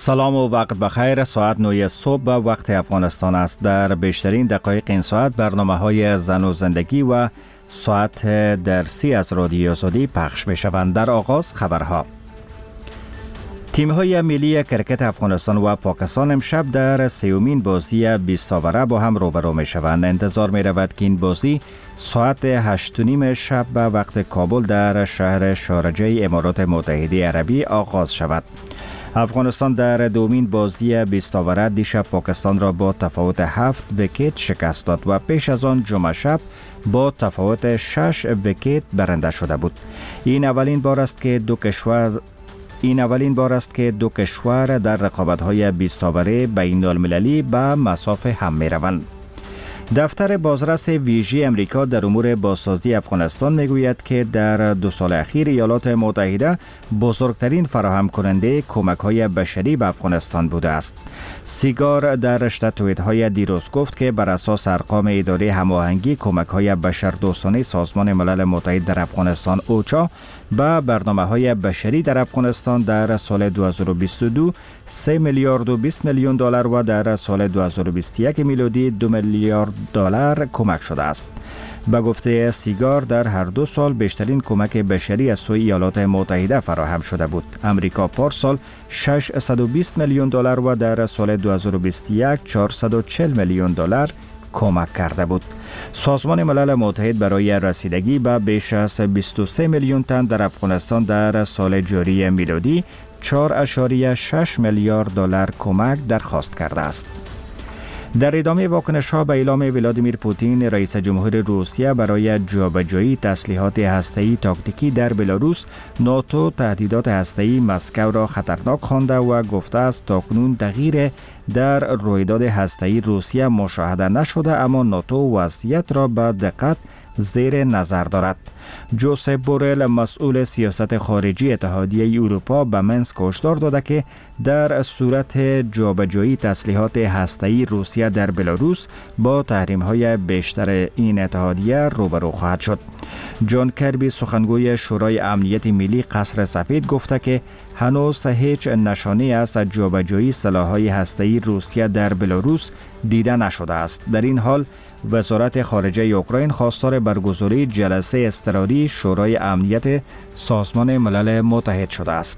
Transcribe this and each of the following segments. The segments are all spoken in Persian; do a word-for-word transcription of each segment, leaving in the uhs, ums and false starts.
سلام و وقت بخیر. ساعت نه صبح به وقت افغانستان است. در بیشترین دقایق این ساعت برنامه های زن و زندگی و ساعت درسی از رادیو آزادی پخش می شوند. در آغاز خبرها. تیم های ملی کرکت افغانستان و پاکستان امشب در سیومین بازی بیست اوره با هم روبرو می شوند. انتظار می رود که این بازی ساعت هشت و نیم شب به وقت کابل در شهر شارجه امارات متحده عربی آغاز شود. افغانستان در دومین بازی بیست اوره دیشب پاکستان را با تفاوت هفت ویکت شکست داد و پیش از آن جمعه شب با تفاوت شش ویکت برنده شده بود. این اولین بار است که دو کشور این اولین بار است که دو کشور در رقابت‌های بیست اوره بین المللی به مسافه هم می‌روند. دفتر بازرس ویژه امریکا در امور بازسازی افغانستان میگوید که در دو سال اخیر ایالات متحده بزرگترین فراهم کننده کمک‌های بشری به افغانستان بوده است. سیگار در رشته توییت‌های دیروز گفت که بر اساس ارقام اداره هماهنگی کمک‌های بشردوستانه سازمان ملل متحد در افغانستان اوچا به برنامه‌های بشری در افغانستان در سال دو هزار و بیست و دو سه میلیارد و بیست میلیون دلار و در سال دو هزار و بیست و یک میلادی دو میلیارد دلار کمک شده است. به گفته سیگار در هر دو سال بیشترین کمک بشری از سوی ایالات متحده فراهم شده بود. امریکا پارسال ششصد و بیست میلیون دلار و در سال دو هزار و بیست و یک چهارصد و چهل میلیون دلار کمک کرده بود. سازمان ملل متحد برای رسیدگی به بیش از بیست و سه میلیون تن در افغانستان در سال جاری میلادی چهار ممیز شش میلیارد دلار کمک درخواست کرده است. در ادامه واکنش‌ها به اعلام ولادیمیر پوتین رئیس جمهور روسیه برای جابجایی تسلیحات هسته‌ای تاکتیکی در بلاروس، ناتو تهدیدات هسته‌ای مسکو را خطرناک خوانده و گفته است تاکنون تغییر در رویداد هسته‌ای روسیه مشاهده نشده، اما ناتو وضعیت را به دقت زیر نظر دارد. جوزپ بورل مسئول سیاست خارجی اتحادیه اروپا به منسک هشدار داده که در صورت جابجایی تسلیحات هسته‌ای روسیه در بلاروس با تحریم‌های بیشتر این اتحادیه روبرو خواهد شد. جان کربی سخنگوی شورای امنیت ملی قصر سفید گفته که هنوز هیچ نشانه‌ای از جابجایی سلاح‌های هسته‌ای روسیه در بلاروس دیده نشده است. در این حال وزارت خارجه اوکراین خواستار برگزاری جلسه اضطراری شورای امنیت سازمان ملل متحد شده است.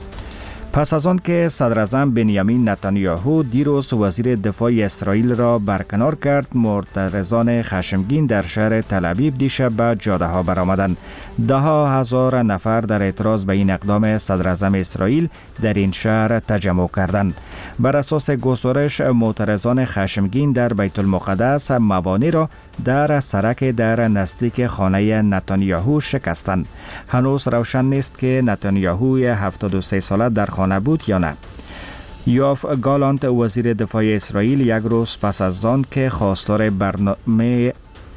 پس از آن که صدر اعظم بنیامین نتانیاهو دیروز وزیر دفاع اسرائیل را برکنار کرد، معترضان خشمگین در شهر تل‌آویو دیشب به جاده ها برآمدند. ده ها هزار نفر در اعتراض به این اقدام صدر اعظم اسرائیل در این شهر تجمع کردند. بر اساس گزارش معترضان خشمگین در بیت المقدس موانع را در سرک در نزدیک خانه نتانیاهو شکستند. هنوز روشن نیست که نتانیاهو هفتاد و سه ساله در خانه بود یا نه. یوآف گالانت وزیر دفاع اسرائیل یک روز پس از آن که خواستار برنامه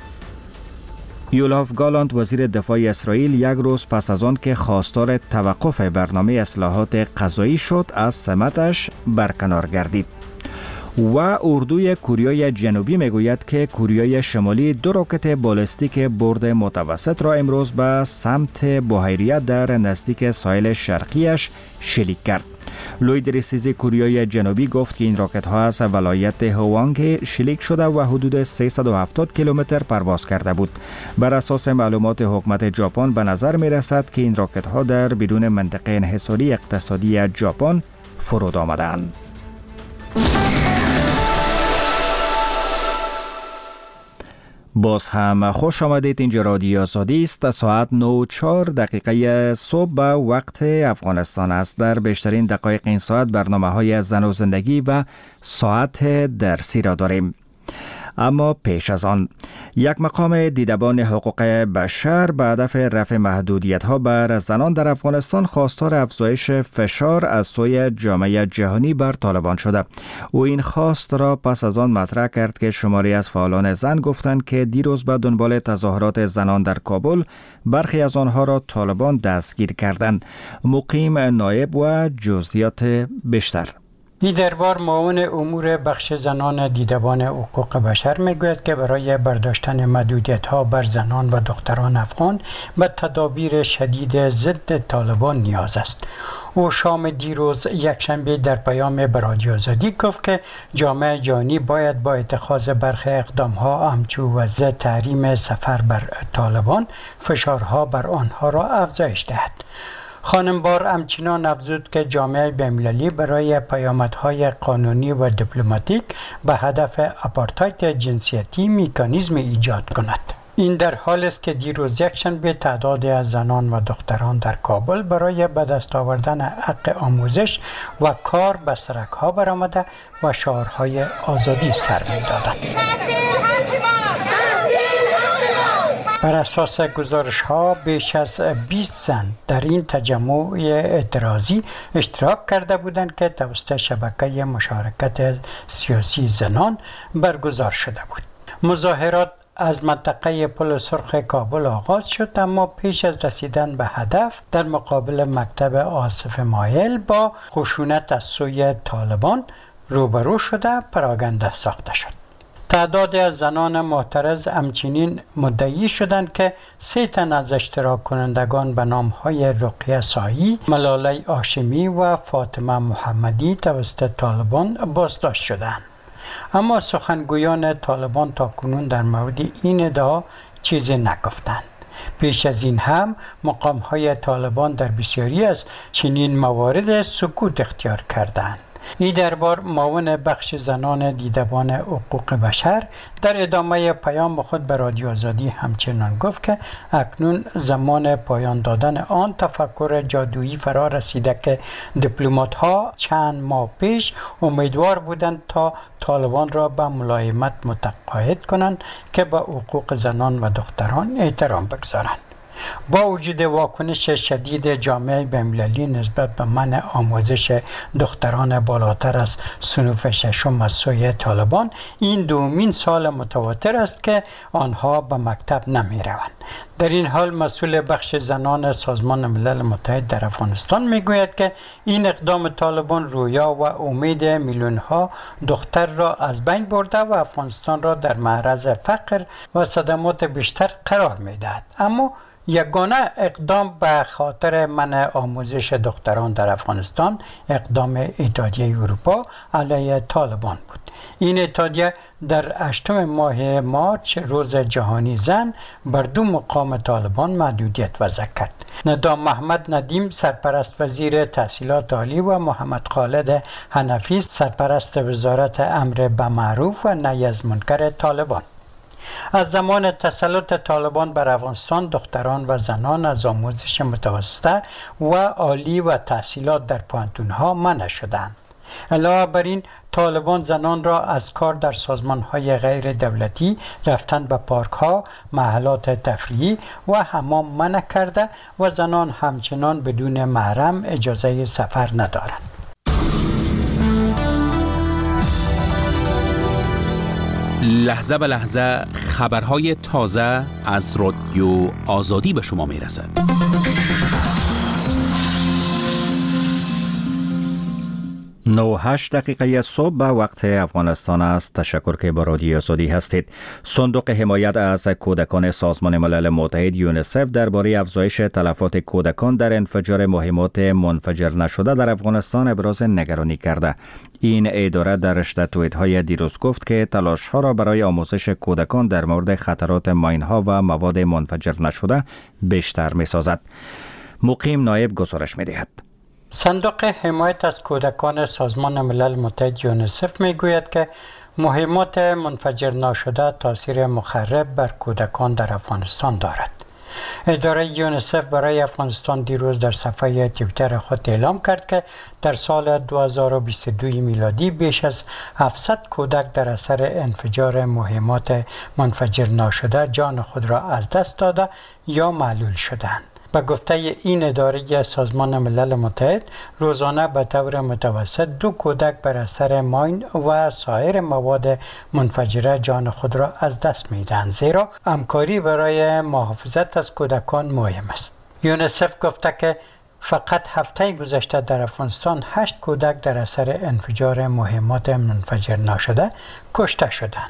یوآف گالانت وزیر دفاع اسرائیل یک روز پس از آن که خواستار توقف برنامه اصلاحات غذایی شد از سمتش برکنار گردید. و اردوی کوریای جنوبی میگوید که کوریای شمالی دو راکت بالستیک برد متوسط را امروز به سمت بحیره در نزدیک ساحل شرقیش شلیک کرد. لوید رسیزی کوریای جنوبی گفت که این راکت ها از ولایت هوانگ شلیک شده و حدود سیصد و هفتاد کیلومتر پرواز کرده بود. بر اساس معلومات حکومت ژاپن به نظر می رسد که این راکت ها در بیرون منطقه انحصاری اقتصادی ژاپن فرود آمدند. باز هم خوش آمدید. اینجا رادیو آزادی است. ساعت نه و چهار دقیقه صبح به وقت افغانستان است. در بیشترین دقایق این ساعت برنامه های زن و زندگی و ساعت درسی را داریم. اما پیش از آن یک مقام دیدبان حقوق بشر به هدف رفع محدودیت‌ها بر زنان در افغانستان خواستار افزایش فشار از سوی جامعه جهانی بر طالبان شده. او این خواست را پس از آن مطرح کرد که شماری از فعالان زن گفتند که دیروز به دنبال تظاهرات زنان در کابل برخی از آنها را طالبان دستگیر کردند. مقیم نایب و جزئیات بیشتر. این دربار معاون امور بخش زنان دیدبان حقوق بشر میگوید که برای برداشتن محدودیت‌ها بر زنان و دختران افغان به تدابیر شدید ضد طالبان نیاز است. او شام دیروز یکشنبه در پیام به رادیو آزادی گفت که جامعه جهانی باید با اتخاذ برخی اقدام‌ها همچون وضع تحریم سفر بر طالبان فشارها بر آنها را افزایش دهد. خانم بار همچنان افزود که جامعه بین‌المللی برای پیامدهای قانونی و دیپلماتیک به هدف آپارتاید جنسیتی مکانیزم ایجاد کند. این در حالی است که دیروز یکشنبه تعدادی از زنان و دختران در کابل برای به دست آوردن حق آموزش و کار به سرک‌ها برآمده و شعارهای آزادی سر می‌دادند. بر اساس گزارش ها بیش از بیست زن در این تجمع اعتراضی اشتراک کرده بودند که توسط شبکه مشارکت سیاسی زنان برگزار شده بود. مظاهرات از منطقه پل سرخ کابل آغاز شد، اما پیش از رسیدن به هدف در مقابل مکتب آصف مایل با خشونت از سوی طالبان روبرو شده پراگنده ساخته شد. تعدادی از زنان معترض همچنین مدعی شدند که سه تن از اشتراک کنندگان به نام‌های رقیه سایی، ملاله هاشمی و فاطمه محمدی توسط طالبان بازداشت شدند. اما سخنگویان طالبان تاکنون در مورد این ادعا چیزی نگفتند. پیش از این هم مقام‌های طالبان در بسیاری از چنین موارد سکوت اختیار کردند. این دربار معاون بخش زنان دیدبان حقوق بشر در ادامه پیام خود به رادیو آزادی همچنان گفت که اکنون زمان پایان دادن آن تفکر جادویی فرا رسیده که دیپلمات ها چند ماه پیش امیدوار بودند تا طالبان را به ملایمت متقاعد کنند که به حقوق زنان و دختران احترام بگذارند. با وجود واکنش شدید جامعه بین‌المللی نسبت به منع آموزش دختران بالاتر از صنف ششم از سوی طالبان، این دومین سال متواتر است که آنها به مکتب نمی روند. در این حال مسئول بخش زنان سازمان ملل متحد در افغانستان می گوید که این اقدام طالبان رویا و امید میلیون ها دختر را از بین برده و افغانستان را در معرض فقر و صدمات بیشتر قرار می دهد. اما یگانه اقدام به خاطر منع آموزش دختران در افغانستان اقدام اتحادیه اروپا علیه طالبان بود. این اتحادیه در هشتم ماه مارچ روز جهانی زن بر دو مقام طالبان محدودیت وضع کرد. ندام محمد ندیم سرپرست وزیر تحصیلات عالی و محمد خالد حنفی سرپرست وزارت امر به معروف و نهی از منکر طالبان. از زمان تسلط طالبان بر افغانستان دختران و زنان از آموزش متوسطه و عالی و تحصیلات در پوهنتون‌ها منع شدند. علاوه بر این طالبان زنان را از کار در سازمان‌های غیر دولتی، رفتن به پارک‌ها، محلات تفریحی و حمام منع کرده و زنان همچنان بدون محرم اجازه سفر ندارند. لحظه به لحظه خبرهای تازه از رادیو آزادی به شما می رسد. نه و هشت دقیقه صبح به وقت افغانستان است. تشکر که با رادیو آزادی هستید. صندوق حمایت از کودکان سازمان ملل متحد یونیسف درباره افزایش تلفات کودکان در انفجار مهمات منفجر نشده در افغانستان ابراز نگرانی کرده. این اداره در رشته توییت‌های دیروز گفت که تلاش‌ها را برای آموزش کودکان در مورد خطرات ماین‌ها و مواد منفجر نشده بیشتر می‌سازد. مقیم نایب گزارش می‌دهد. صندوق حمایت از کودکان سازمان ملل متحد یونیسف میگوید که مهمات منفجر نشده تاثیر مخرب بر کودکان در افغانستان دارد. اداره یونیسف برای افغانستان دیروز در صفحه توییتر خود اعلام کرد که در سال دو هزار و بیست و دو میلادی بیش از هفتصد کودک در اثر انفجار مهمات منفجر نشده جان خود را از دست داده یا معلول شدند. به گفته این اداره سازمان ملل متحد روزانه به طور متوسط دو کودک بر اثر ماین و سایر مواد منفجره جان خود را از دست می‌دهند، زیرا همکاری برای محافظت از کودکان مهم است. یونیسف گفته که فقط هفته گذشته در افغانستان هشت کودک در اثر انفجار مهمات منفجر نشده کشته شدند.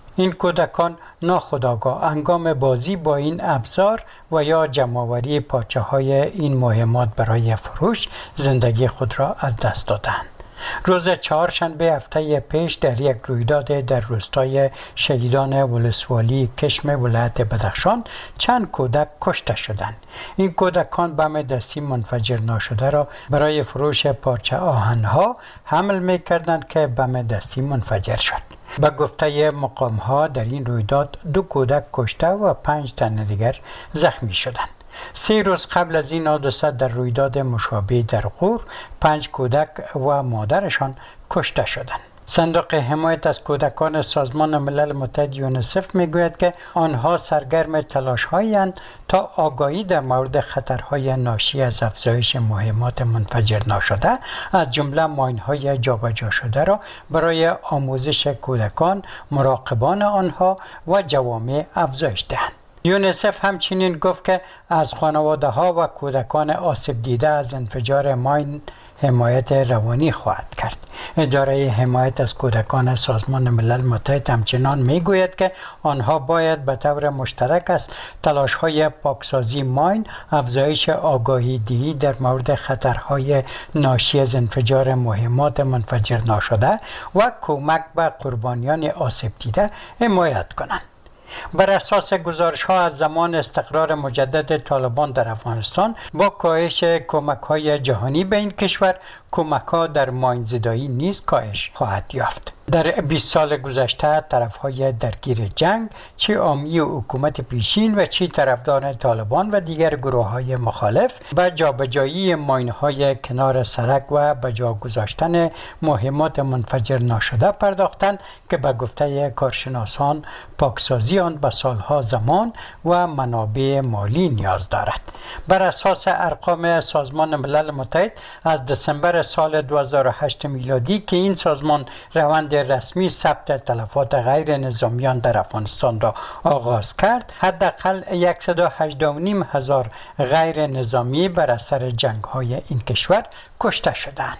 این کودکان ناخودآگاه هنگام بازی با این ابزار و یا جمع‌آوری پارچه‌های این مهمات برای فروش زندگی خود را از دست دادند. روز چهارشنبه هفته پیش در یک رویداد در روستای شهیدان ولسوالی کشم ولایت بدخشان چند کودک کشته شدند. این کودکان بم دستی منفجر ناشده را برای فروش پارچه آهن‌ها حمل می‌کردند که بم دستی منفجر شد. به گفته مقام‌ها در این رویداد دو کودک کشته و پنج تن دیگر زخمی شدند. سه روز قبل از این حادثه در رویداد مشابه در غور پنج کودک و مادرشان کشته شدند. صندوق حمایت از کودکان سازمان ملل متحد یونیسف میگوید که آنها سرگرم تلاش‌هایند تا آگاهی در مورد خطرهای ناشی از افزایش مهمات منفجر ناشده از جمله ماین‌های جابجا شده را برای آموزش کودکان، مراقبان آنها و جوامع افزایش دهند. یونیسف همچنین گفت که از خانواده ها و کودکان آسیب دیده از انفجار ماین حمایت روانی خواهد کرد. اداره حمایت از کودکان سازمان ملل متحد همچنان میگوید که آنها باید به طور مشترک از تلاش های پاکسازی ماین، افزایش آگاهی دهی در مورد خطرهای ناشی از انفجار مهمات منفجر ناشده و کمک به قربانیان آسیب دیده حمایت کنند. بر اساس گزارش ها از زمان استقرار مجدد طالبان در افغانستان با کاهش کمک های جهانی به این کشور، کمک ها در ماین زدایی نیز کاهش خواهد یافت. در بیست سال گذشته طرف های درگیر جنگ، چه عامی و حکومت پیشین و چه طرفدار طالبان و دیگر گروه های مخالف به جابجایی ماین های کنار سرک و به جا گذاشتن مهمات منفجر ناشده پرداختند که به گفته کارشناسان پاکسازی آن به سالها زمان و منابع مالی نیاز دارد. بر اساس ارقام سازمان ملل متحد از دسامبر سال دو هزار و هشت میلادی که این سازمان روند رسمی ثبت تلفات غیر نظامیان در افغانستان را آغاز کرد، حداقل صد و هجده و نیم هزار غیر نظامی بر اثر جنگ های این کشور کشته شدند.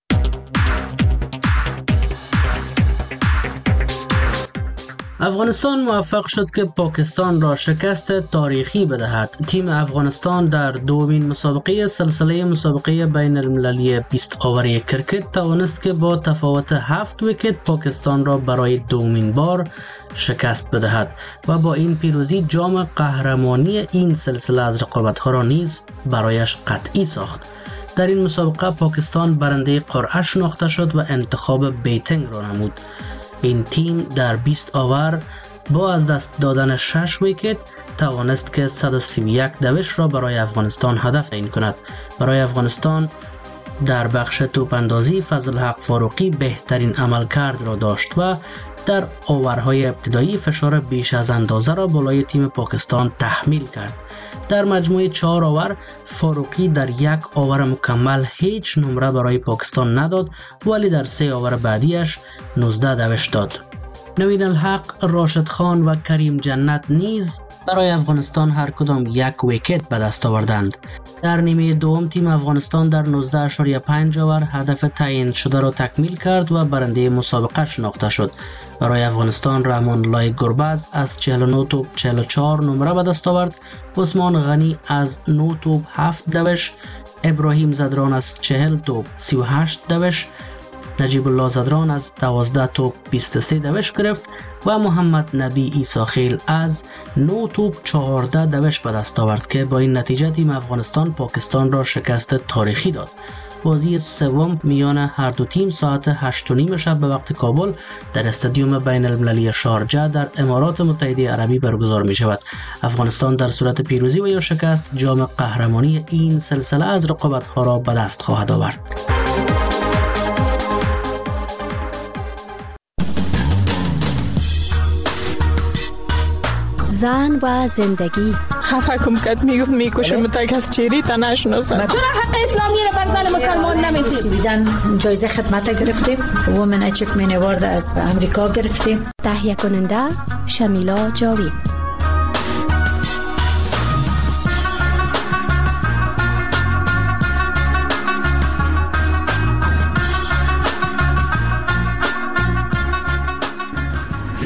افغانستان موفق شد که پاکستان را شکست تاریخی بدهد. تیم افغانستان در دومین مسابقه سلسله مسابقه بین المللی بیست آوری کرکت توانست که با تفاوت هفت ویکت پاکستان را برای دومین بار شکست بدهد و با این پیروزی جام قهرمانی این سلسله از رقابت‌ها را نیز برایش قطعی ساخت. در این مسابقه پاکستان برنده قرعه شناخته شد و انتخاب بیتینگ را نمود. این تیم در بیست آور با از دست دادن شش ویکت توانست که صد و سی و یک دوش را برای افغانستان هدف تعیین کند. برای افغانستان در بخش توپ اندازی فضل حق فاروقی بهترین عملکرد را داشت و در آورهای ابتدایی فشار بیش از اندازه را بالای تیم پاکستان تحمیل کرد. در مجموع چهار آور فاروقی در یک آور مکمل هیچ نمره برای پاکستان نداد، ولی در سه آور بعدیش نوزده دوش داد. نوین الحق، راشد خان و کریم جنت نیز برای افغانستان هر کدام یک ویکت به دست آوردند. در نیمه دوم تیم افغانستان در نوزده اشاریه پنج آور هدف تعیین شده را تکمیل کرد و برنده مسابقه شناخته شد. برای افغانستان رحمان الله گربز از چهل و نه توپ چهل و چهار نمره به دست آورد، عثمان غنی از نه توپ هفت دوش، ابراهیم زدران از چهل توپ سی و هشت دوش، نجیب الله زدران از دوازده توپ بیست و سه دوش گرفت و محمد نبی عیساخیل از نه توپ چهارده دوش به دست آورد که با این نتیجه تیم افغانستان پاکستان را شکست تاریخی داد. بازی سوم میان هر دو تیم ساعت هشت و نیم شب به وقت کابل در استادیوم بین المللی شارجه در امارات متحده عربی برگزار می شود. افغانستان در صورت پیروزی و یا شکست جام قهرمانی این سلسله از رقابت‌ها را به دست خواهد آورد. زن و زندگی خفه کم کد میگفت میکشم تا کس چیری تا نشناسم. چرا حق اسلامی رو بر زن مسلمان نمیدید؟ بیدن جایزه خدمت گرفتیم، وومن اچیومنت اوارد از امریکا گرفتیم. تهیه کننده شمیلا جاوید.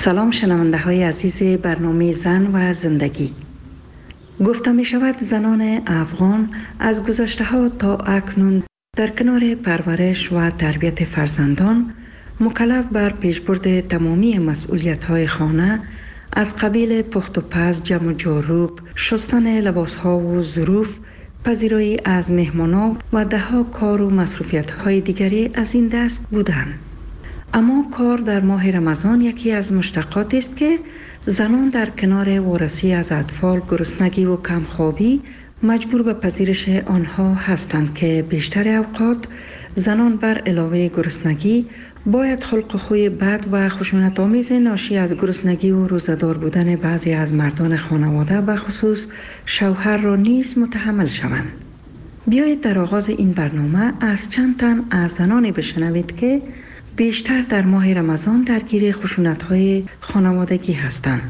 سلام شنونده های عزیز برنامه زن و زندگی. گفته می شود زنان افغان از گذشته ها تا اکنون در کنار پرورش و تربیت فرزندان مکلف بر پیشبرد تمامی مسئولیت های خانه از قبیل پخت و پز، جمع و جاروب، شستن لباس ها و ظروف، پذیرایی از مهمانان و ده ها کار و مصروفیت های دیگری از این دست بودند. اما کار در ماه رمضان یکی از مشتقاتی است که زنان در کنار وارسی از اطفال، گرسنگی و کمخوابی مجبور به پذیرش آنها هستند که بیشتر اوقات زنان بر علاوه گرسنگی باید خلق خوی بد و خشونت آمیز ناشی از گرسنگی و روزه‌دار بودن بعضی از مردان خانواده به خصوص شوهر را نیز متحمل شوند. بیایید در آغاز این برنامه از چند تن از زنانی بشنوید که بیشتر در ماه رمضان درگیر خشونت‌های خانوادگی هستند.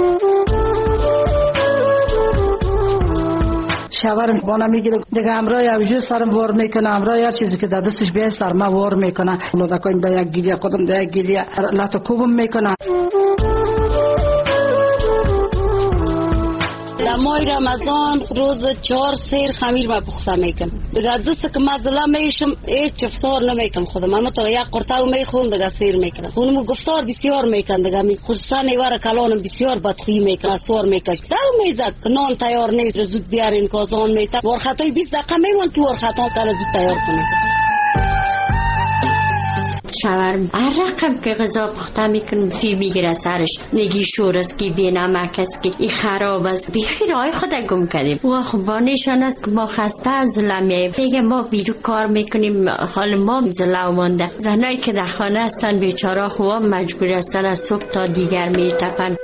شوهرم بانا میگیره دیگه امرا یا وجود سرم وار میکنه، امرا هر چیزی که در دستش بیای سرم وار میکنه، لودکاین به یک گیریه خودم به یک گیریه لاتو کوبم میکنه. در ماه رمضان روز چهار سیر خمیر ما پخته میکنم. دیگه از دست که مزله میشم هیچ افطار نمیکنم خودم، اما تا یک قرطه میخورم دیگه سیر میکنم. اونم گفتار بسیار میکنم دیگه می خصوصا نیوار کلانم بسیار بدخویی میکنه، سوار میکشه. دو میزد نان تیار نیست، زود بیارین کازان میته. ورخطای بیست دقیقه میمون که ورخطا کلا زود تیار کنید. شوهرم هر رقم که غذا پخته میکنم فی میگیره سرش، نگی شور است که بی نمک است که این خراب است، بیخی رای خود گم کردیم. و خب نشان است که ما خسته از لمیه دیگه، ما بیرو کار میکنیم، حال ما زلو مانده. زنایی که در خانه هستن بیچاره خواه مجبور هستن از صبح تا دیگر میتپن.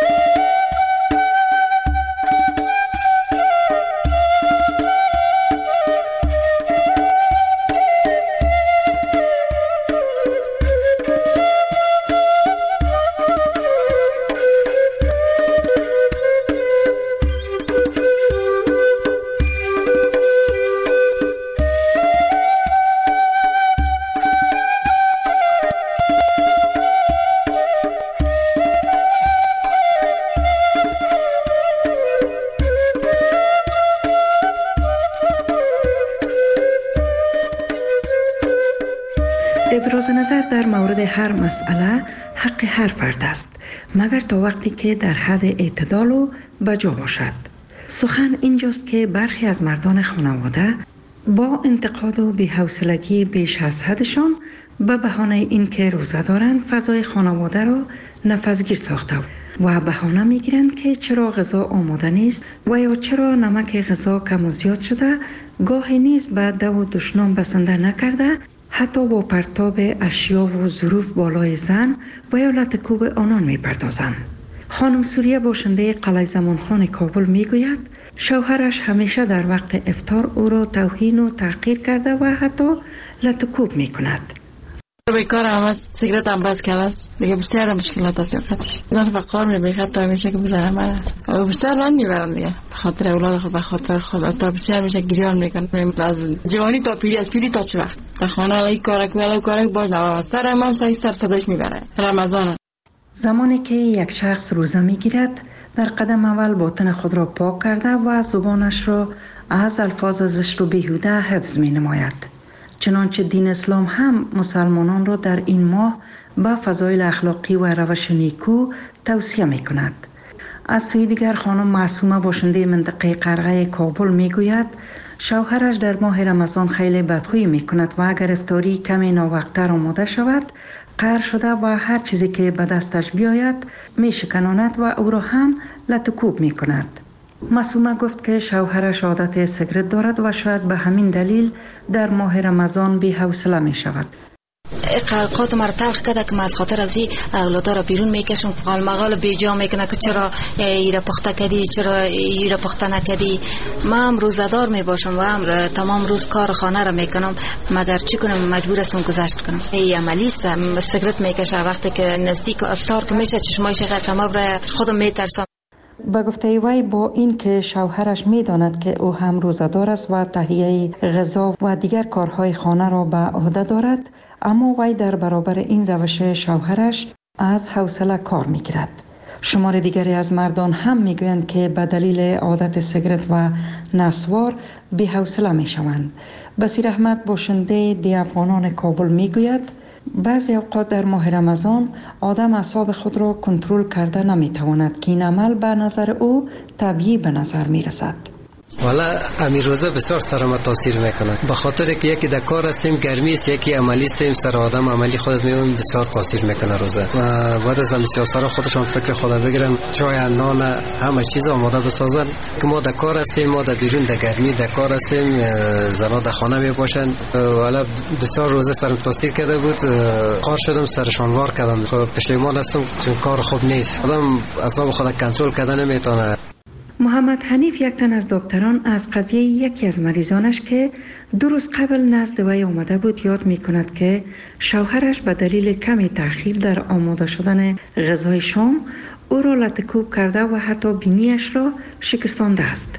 ابراز نظر در مورد هر مسئله حق هر فرد است، مگر تا وقتی که در حد اعتدال و بجا باشد. سخن اینجاست که برخی از مردان خانواده با انتقاد و بی‌حوصلگی بیش از حدشان به بهانه اینکه روزه دارند فضای خانواده را نفسگیر ساخته و بهانه میگیرند که چرا غذا آماده نیست و یا چرا نمک غذا کم و زیاد شده، گاهی نیز به دو و دشنام بسنده نکرده، حتی با پرتاب اشیا و ظروف بالای زن و یا لطکوب آنان می پردازند. خانم سوریه باشنده قلعه زمانخان کابل می گوید شوهرش همیشه در وقت افطار او را توهین و تحقیر کرده و حتی لطکوب می کند. بیکار هم است، سیگرت هم بس کرده است، دیگه بسیار مشکلات است یافتش. من فقار می بیخد تا میشه که بزنم من و بسیار رنگ میبرم دیگه، خاطر اولاد خود، بخاطر خود، تا بسیار میشه گریان میکنم. از جوانی تا پیری، از پیری تا چه وقت در خانه ای کارک ولی کارک باز نوام سر امام سعی سر صداش میبره. رمضان زمانی که یک شخص روزه میگیرد در قدم اول باطن خود را پاک کرده و زبانش را از الفاظ زشت و بیهوده حفظ می نماید. چنانچه دین اسلام هم مسلمانان را در این ماه به فضایل اخلاقی و روش نیکو توصیه می کند. از سوی دیگر خانم معصومه باشنده منطقه قرغه کابل می گوید شوهرش در ماه رمضان خیلی بدخویی می کند و اگر افطاری کمی ناوقتر آماده شود قهر شده و هر چیزی که به دستش بیاید می شکناند و او را هم لطکوب می کند. معصومه گفت که شوهرش عادت سیگرت دارد و شاید به همین دلیل در ماه رمضان بی حوصله می شود. قلقات مرا تلخ کرده که من از خاطر از این اولادا را بیرون میکشم، قال مقال بیجا میکنه که چرا ایره پخته کردی، چرا ایره پخته نکردی. من هم روزدار میباشم و هم تمام روز کار خانه را میکنم، مگر چی کنم مجبور هستم گذشت کنم. این عملی است، سیگرت میکشه وقتی که نزدیک افطار که میشه چشمایش قطمه برای خودم میترسم. با گفته وی با این که شوهرش میداند که او هم روزدار است و تهیه غذا و دیگر کارهای خانه را به عهده دارد، اما وی در برابر این روش شوهرش از حوصله کار میگیرد. شمار دیگری از مردان هم میگویند که به دلیل عادت سیگارت و نسوار بی حوصله میشوند. بصیر احمد باشنده دی افغانان کابل میگوید بعضی اوقات در ماه رمضان آدم اعصاب خود را کنترل کرده نمیتواند که این عمل به نظر او طبیعی به نظر میرسد. والا امیر روزه بسیار سر ما تاثیر میکنه، به خاطر که یکی در کار هستیم گرمی است، یکی عملی هستیم، سر آدم عملی خودت میون بسیار تاثیر میکنه روزه. و بعد از هم سیاسا خودشان فکر خدا بگیرن چای نان همه چیز آماده بسازن که ما در کار هستیم، ما در بیرون در گرمی در کار هستیم، زنا در خانه می باشن. والا بسیار روزه سرم تاثیر کرده بود، قار شدم سرشان وار کردم، پشیمان هستم چون کار خوب نیست، آدم اعصاب خود کنترل کردن نمیتونه. محمد حنیف یک تن از دکتران از قضیه یکی از مریضانش که دو روز قبل نزد وی آمده بود یاد می کند که شوهرش به دلیل کمی تأخیر در آماده شدن غذای شام او را لطکوب کرده و حتی بینیش را شکستانده است.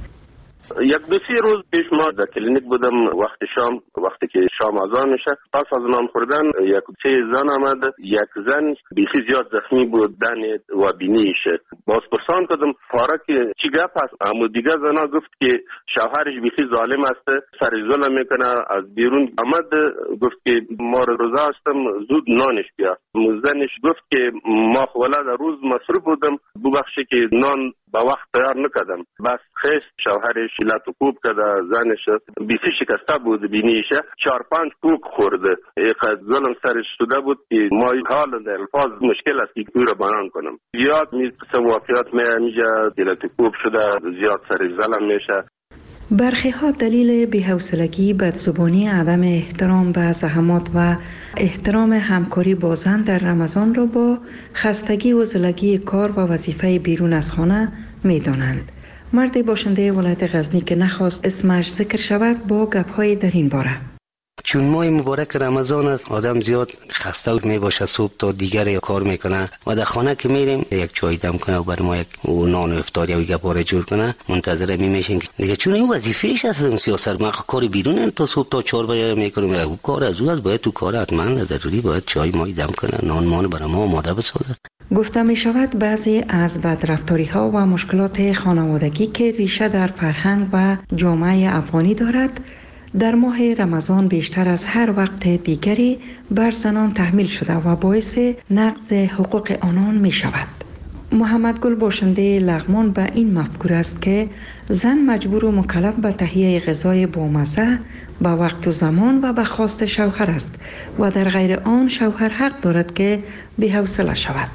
یک دو سه روز پیش ما در کلینیک بودم، وقت شام وقتی که شام اذان میشه پس از نان خوردن یک سه زن آمد، یک زن بیخی زیاد زخمی بود دن و بینیش. باز پرسان کردم پاره که چی گپ است؟ اما دیگه زنا گفت که شوهرش بیخی ظالم است، سر ظلم میکنه. از بیرون آمد گفت که ما روزه هستم زود نانش بیا. زنش گفت که ما ولاد روز مصروف بودم ببخشید که نان با وقت تیار نکردم. بس خیست شوهرش لطکوب کرده، زنش بیسی شکسته بود بینیشه، چهار پنج کوک خورده. اینقدر ظلم سرش شده بود که ما حال در الفاظ مشکل است که کوی را بیان کنم. زیاد می قسم واقعیات میشه، لطکوب شده، زیاد سرش ظلم میشه. برخی ها دلیل بی‌حوصلگی، بدزبانی، عدم احترام به زحمات و احترام همکاری با زن در رمضان را با خستگی و زلگی کار و وظیفه بیرون از خانه می دانند. مرد باشنده ولایت غزنی که نخواست اسمش ذکر شود با گپ‌های در این باره. چون ماه مبارک رمضان است، آدم زیاد خسته می باشه، صبح تا دیگر کار میکنه و در خانه که میریم یک چای دم کنه و بر ما یک نان و افطار یا گپاره جور کنه، منتظر می میشیم دیگه، چون این وظیفه‌اش است. سیاست ما کار بیرون تا صبح تا چهار بجه میکنیم، او کار از او است، باید تو کار حتما ضروری باید چای مای دم کنه، نان مان برای ما آماده بسازه. گفته می شود بعضی از بدرفتاری ها و مشکلات خانوادگی که ریشه در فرهنگ و جامعه افغانی دارد در ماه رمضان بیشتر از هر وقت دیگری بر زنان تحمیل شده و باعث نقض حقوق آنان می شود. محمد گل باشنده لغمان به این مفکور است که زن مجبور و مکلف به تهیه غذای بامزه به وقت و زمان و به خواست شوهر است و در غیر آن شوهر حق دارد که بی‌حوصله شود.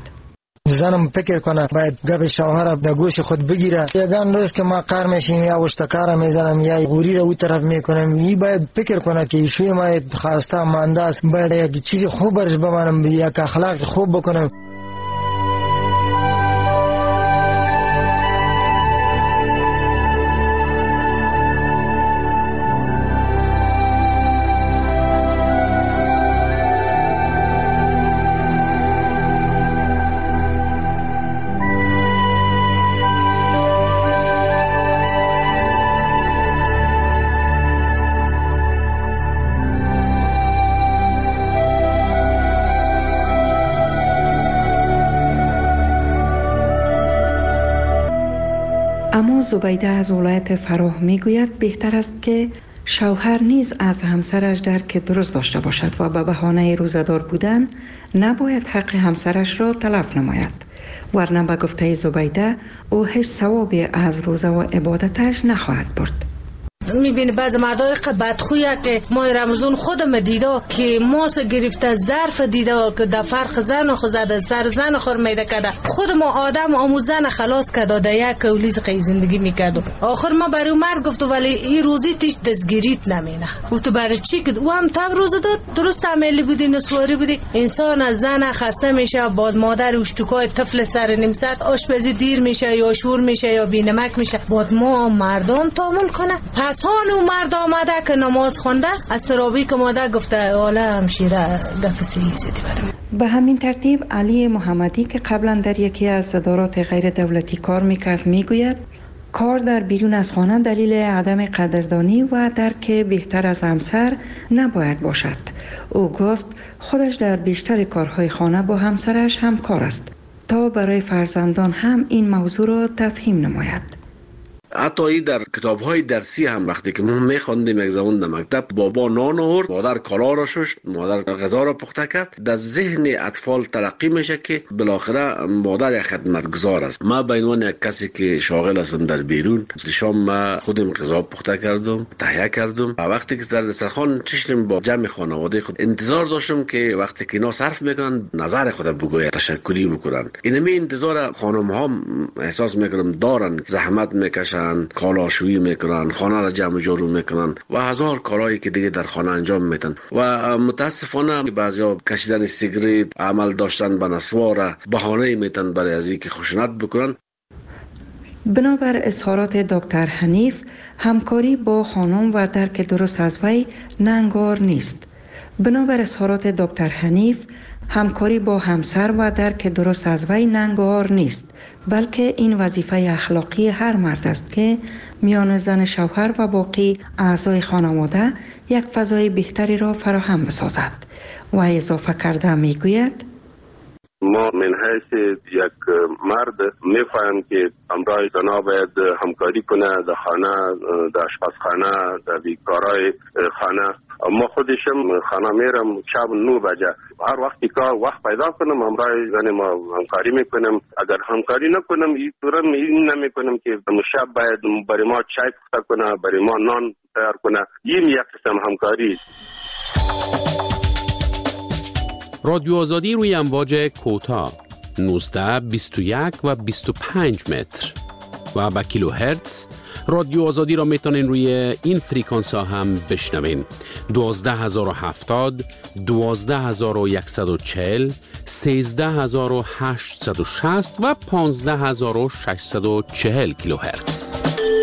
زنم فکر کنه باید گپ شوهر در گوش خود بگیره. یگان روز که ما کار میشیم یا اشتکار میزنم یا غوری رو اون طرف میکنم، این باید فکر کنه که ایشوی ما خواسته مانده است، باید یک چیز خوب برش بمانم، یک اخلاق خوب بکنم. اما زبیده از ولایت فراه میگوید بهتر است که شوهر نیز از همسرش درک درست داشته باشد و به بهانه روزدار بودن نباید حق همسرش را تلف نماید، ورنه به گفته زبیده او هیچ ثوابی از روزه و عبادتش نخواهد برد. میبینی بعض مردای بدخویه که ماه رمضان خودم دیده که ماس گرفته ظرف دیده که در فرق زن خود زده سر زن خور میده کده، خود ما آدم آموزن خلاص کده در یک کولیز قی زندگی میکدو. آخر ما برای مرد گفتو ولی این روزی تیش دستگیریت نمینه. گفتو برای چی کد او هم تب روز داد درست عملی بودی نسواری بودی. انسان از زن خسته میشه، بعد مادر اشتکای طفل سر نیم ساعت آشپزی دیر میشه یا شور میشه یا بینمک میشه، بعد ما مردم تامل کنه. پس هانو مرد آمده که نماز خونده از سرابی که ماده گفته والا همشیره گفت سیدی برم. به همین ترتیب علی محمدی که قبلا در یکی از ادارات غیر دولتی کار میکرد میگوید کار در بیرون از خانه دلیل عدم قدردانی و درک بهتر از همسر نباید باشد. او گفت خودش در بیشتر کارهای خانه با همسرش همکار است تا برای فرزندان هم این موضوع را تفهیم نماید. حتی ای در کتاب‌های درسی هم وقتی که ما می‌خواندیم یک زمان در مکتب، بابا نان آورد، مادر کالا را شست، مادر غذا را پخته کرد، در ذهن اطفال تلقی میشه که بالاخره مادر یک خدمتگزار است. ما به عنوان یک کسی که شاغل هستم در بیرون، شام ما خودم غذا پخته کردم، تهیه کردم و وقتی که در دسترخوان نشستیم با جمع خانواده خود، انتظار داشتم که وقتی که اینا صرف میکنن نظر خود بگوید، تشکری بکنن. اینمی انتظار خانم ها احساس میکنم دارن، زحمت میکشن، کالاشویی میکنن، خانه را جمع جارو میکنن و هزار کارهایی که دیگه در خانه انجام میدن و متاسفانه بعضیا کشیدن سیگریت، عمل داشتن به نسوار بهانه میتن برای از اینکه خشونت بکنن. بنابر اظهارات دکتر حنیف، همکاری با خانم و درک درست از وی ننگار نیست. بنابر اظهارات دکتر حنیف، همکاری با همسر و درک درست از وی ننگار نیست، بلکه این وظیفه اخلاقی هر مرد است که میان زن شوهر و باقی اعضای خانواده یک فضای بهتری را فراهم بسازد. و اضافه کرده میگوید ما من حیث یک مرد میفهم که همراه زنها باید همکاری کنه در خانه، در آشپزخانه، در بیکارای خانه. ما خودشم خانه میرم شب نو بجه، هر وقتی که وقت پیدا کنم همراه زن ما همکاری میکنم. اگر همکاری نکنم این طور این نمیکنم که شب باید برای ما چای پخته کنه، برای ما نان تیار کنه. این یک قسم همکاری. رادیو آزادی روی امواج کوتاه نوزده، بیست و یک و بیست و پنج متر و با کیلو هرتز. رادیو آزادی را میتونین روی این فریکانس ها هم بشنوین: دوازده هزار و هفتاد، دوازده هزار و صد و چهل، سیزده هزار و هشتصد و شصت و پانزده هزار و ششصد و چهل کیلو هرتز.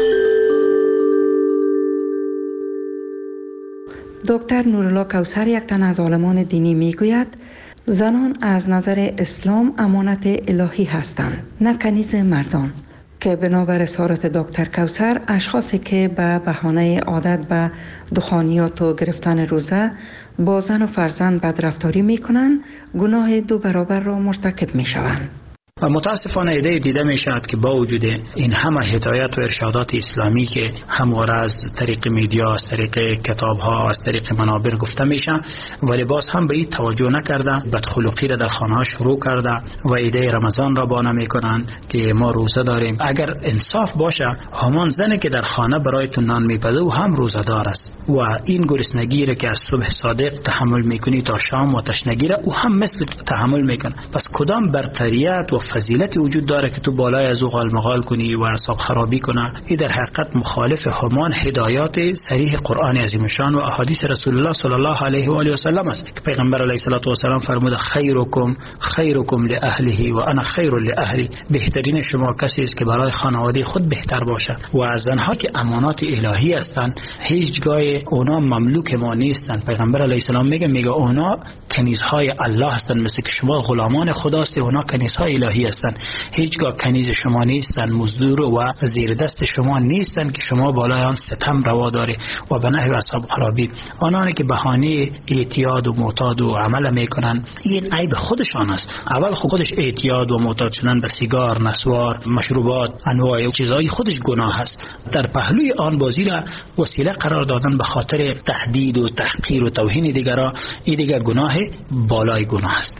دکتر نورالله کوثر، یک تن از عالمان دینی، میگوید زنان از نظر اسلام امانت الهی هستند، نه کنیز مردان، که بنابر اظهارات دکتر کوثر اشخاصی که به بهانه عادت به دخانیات و گرفتن روزه با زن و فرزند بدرفتاری میکنند، گناه دو برابر را مرتکب میشوند. و متاسفانه ایده دیده می شود که با وجود این همه هدایت و ارشادات اسلامی که همواره از طریق میدیا، از طریق کتاب ها، از طریق منابر گفته میشه، ولی باز هم به این توجه نکرده، بدخلقی را در خانه ها شروع کرده و ایده رمضان را بانه میکنن که ما روزه داریم. اگر انصاف باشه، همان زنی که در خانه برایتون نان میپزه و هم روزه دار است و این گرسنگی را که از صبح صادق تحمل میکنی تا شام و تشنگی را او هم مثل تحمل میکنه. پس کدام برتریت و فضیلتی وجود داره که تو بالای از او غالمغال کنی و اعصاب خرابی کنه؟ این در حقیقت مخالف همان هدایات صریح قرآن عظیم شان و احادیث رسول الله صلی الله علیه و آله و سلم است که پیغمبر علیه الصلاه و سلام فرموده خیرکم خیرکم لاهله و انا خیر لاهلی. بهترین شما کسی است که برای خانواده خود بهتر باشه. و از زنها که امانات الهی هستند، هیچگاه اونا مملوک ما نیستند. پیغمبر علیه السلام میگه میگه اونا کنیزهای الله هستند، مثل که شما غلامان خداست، اونا کنیزهای الهی هستند. هیچگاه کنیز شما نیستند، مزدور و زیر دست شما نیستند که شما بالای آن ستم روا داری و به نحو اصحاب خرابی. آنانی که بهانه اعتیاد و معتاد و عمل میکنن، این عیب خودشان است. اول خودش اعتیاد و معتاد شدن به سیگار، نسوار، مشروبات، انواع چیزهای خودش گناه است. در پهلوی آن بازی را وسیله قرار دادن به خاطر تهدید و تحقیر و توهین دیگران، این دیگر گناه بالای گناه است.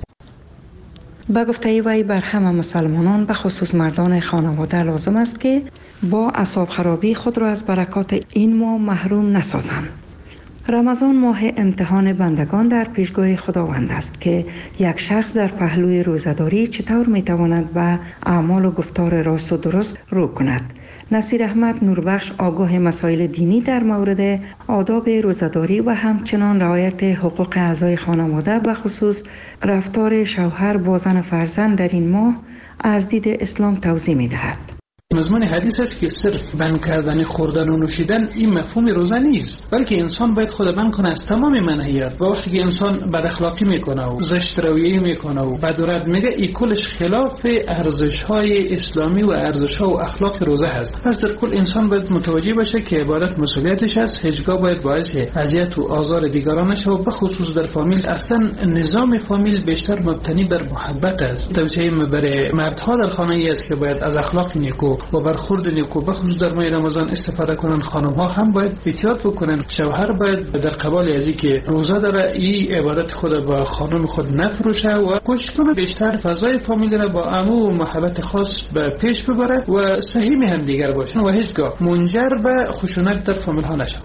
با گفته وی بر همه مسلمانان به خصوص مردان خانواده لازم است که با اعصاب خرابی خود را از برکات این ماه محروم نسازند. رمضان ماه امتحان بندگان در پیشگاه خداوند است که یک شخص در پهلوی روزه‌داری چطور میتواند به اعمال و گفتار راست و درست رو کند. نصیر احمد نوربخش آگاه مسائل دینی در مورد آداب روزه‌داری و همچنان رعایت حقوق اعضای خانواده به خصوص رفتار شوهر با زن و فرزند در این ماه از دید اسلام توضیح می‌دهد. مضمون حدیث است که صرف بند کردن خوردن و نوشیدن این مفهوم روزه نیست، بلکه انسان باید خود بند کنه از تمام منهیات. و وقتی که انسان بد اخلاقی میکنه و زشت رویه میکنه و بد و رد میگه، این کلش خلاف ارزش های اسلامی و ارزش ها و اخلاق روزه هست. پس در کل انسان باید متوجه باشه که عبادت مسئولیتش است، هیچگاه باید باعث اذیت و آزار دیگران نشه و به خصوص در فامیل. اصلا نظام فامیل بیشتر مبتنی بر محبت است. توصیه برای مردها در خانه ای است که باید از اخلاق نیکو و برخورد نیکو به خصوص در ماه رمضان استفاده کنن. خانم ها هم باید احتیاط بکنن. شوهر باید در قبال ازی که روزه داره این عبادت خود با خانم خود نفروشه و کوشش کنه بیشتر فضای فامیل را با امو و محبت خاص به پیش ببره و صحیح هم دیگر باشن و هیچگاه منجر به خشونت در فامیل ها نشه.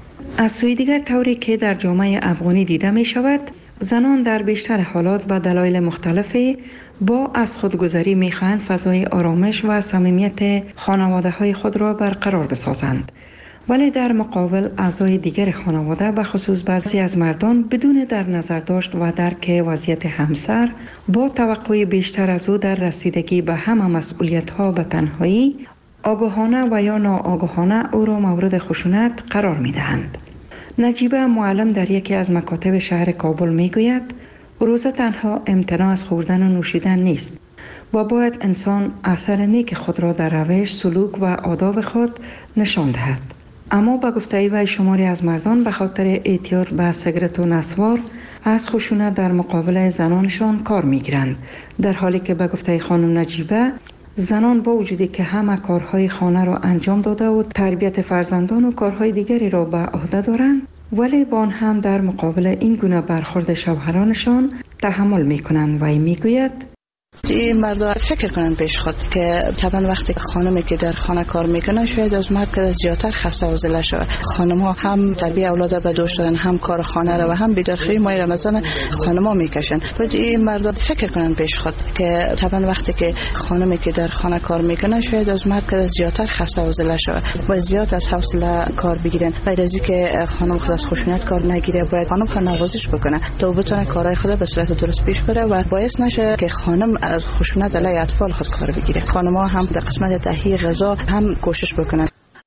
از سوی دیگر طوری که در جامعه افغانی دیده می شود، زنان در بیشتر حالات به دلایل مختلفی با از خودگذری می خواهند فضای آرامش و صمیمیت خانواده های خود را برقرار بسازند. ولی در مقابل اعضای دیگر خانواده به خصوص بعضی از مردان بدون در نظر داشت و درک وضعیت همسر با توقع بیشتر از او در رسیدگی به همه مسئولیت ها به تنهایی آگاهانه و یا ناآگاهانه او را مورد خشونت قرار می دهند. نجیبه معلم در یکی از مکاتب شهر کابل می گوید روزه تنها امتناع از خوردن و نوشیدن نیست و باید انسان اثر نیک خود را در روش، سلوک و آداب خود نشان دهد. اما با گفته ای شماری از مردان به خاطر اعتیاد به سیگرت و نسوار از خشونت در مقابل زنانشان کار میگیرند، در حالی که به گفته خانم نجیبه زنان با وجودی که همه کارهای خانه را انجام داده و تربیت فرزندان و کارهای دیگری را به عهده دارند، ولی با آن هم در مقابل این گونه برخورد شوهرانشان تحمل میکنند و میگوید این مردا فکر کنن پیش خود که طبعا وقتی خانمی که در خانه کار میکنه شاید از مرد که زیادتر خسته و ضعیف شود. خانم ها هم طبیعی اولاد به دوش دارن، هم کار خانه را و هم بیدارخی ماه رمضان خانم ها میکشن. و این مردا فکر کنن پیش خود که طبعا وقتی که خانمی که در خانه کار میکنه شاید از مرد که زیادتر خسته و ضعیف شود و زیاد از حوصله کار بگیرن. غیر از اینکه خانم خود از خشونت کار نگیره، باید خانم خود نوازش بکنه تا بتونه کارهای خود به صورت درست پیش بره و باعث نشه که خانم از خشونت علیه اطفال خود کار بگیره. خانم‌ها هم در قسمت تهیه غذا هم کوشش بکنن.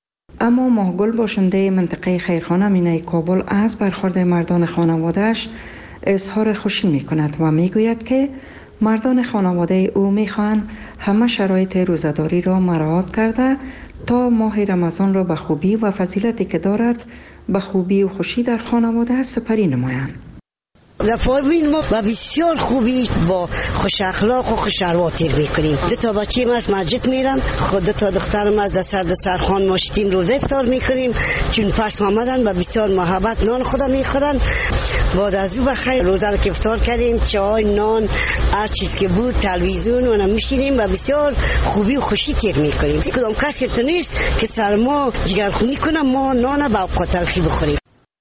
اما ماهگل باشنده منطقه خیرخانه مینای کابل از برخورد مردان خانواده‌اش اظهار خوشی می‌کند و می‌گوید که مردان خانواده او می‌خواهند همه شرایط روزه‌داری را مراعات کرده تا ماه رمضان را به خوبی و فضیلتی که دارد به خوبی و خوشی در خانواده سپری نمایند. در فامیل ما با بسیار خوبی با خوش اخلاق و خوش ارواه تیر میکنیم. دو تا بچه‌م از مسجد میرن، خود دو تا دخترم از دستر دسترخوان ناشتیم روزه افطار میکنیم، چون پس آمدن و بسیار محبت نان خدا میخورن. بعد از او بخیر روزه رو که افطار کردیم، چای، نان، هر چیز که بود، تلویزیون و میشینیم و بسیار خوبی و خوشی تیر میکنیم. کدام کسی تو نیست که سر ما جگرخونی کنه ما نان با اوقات تلخی بخوریم.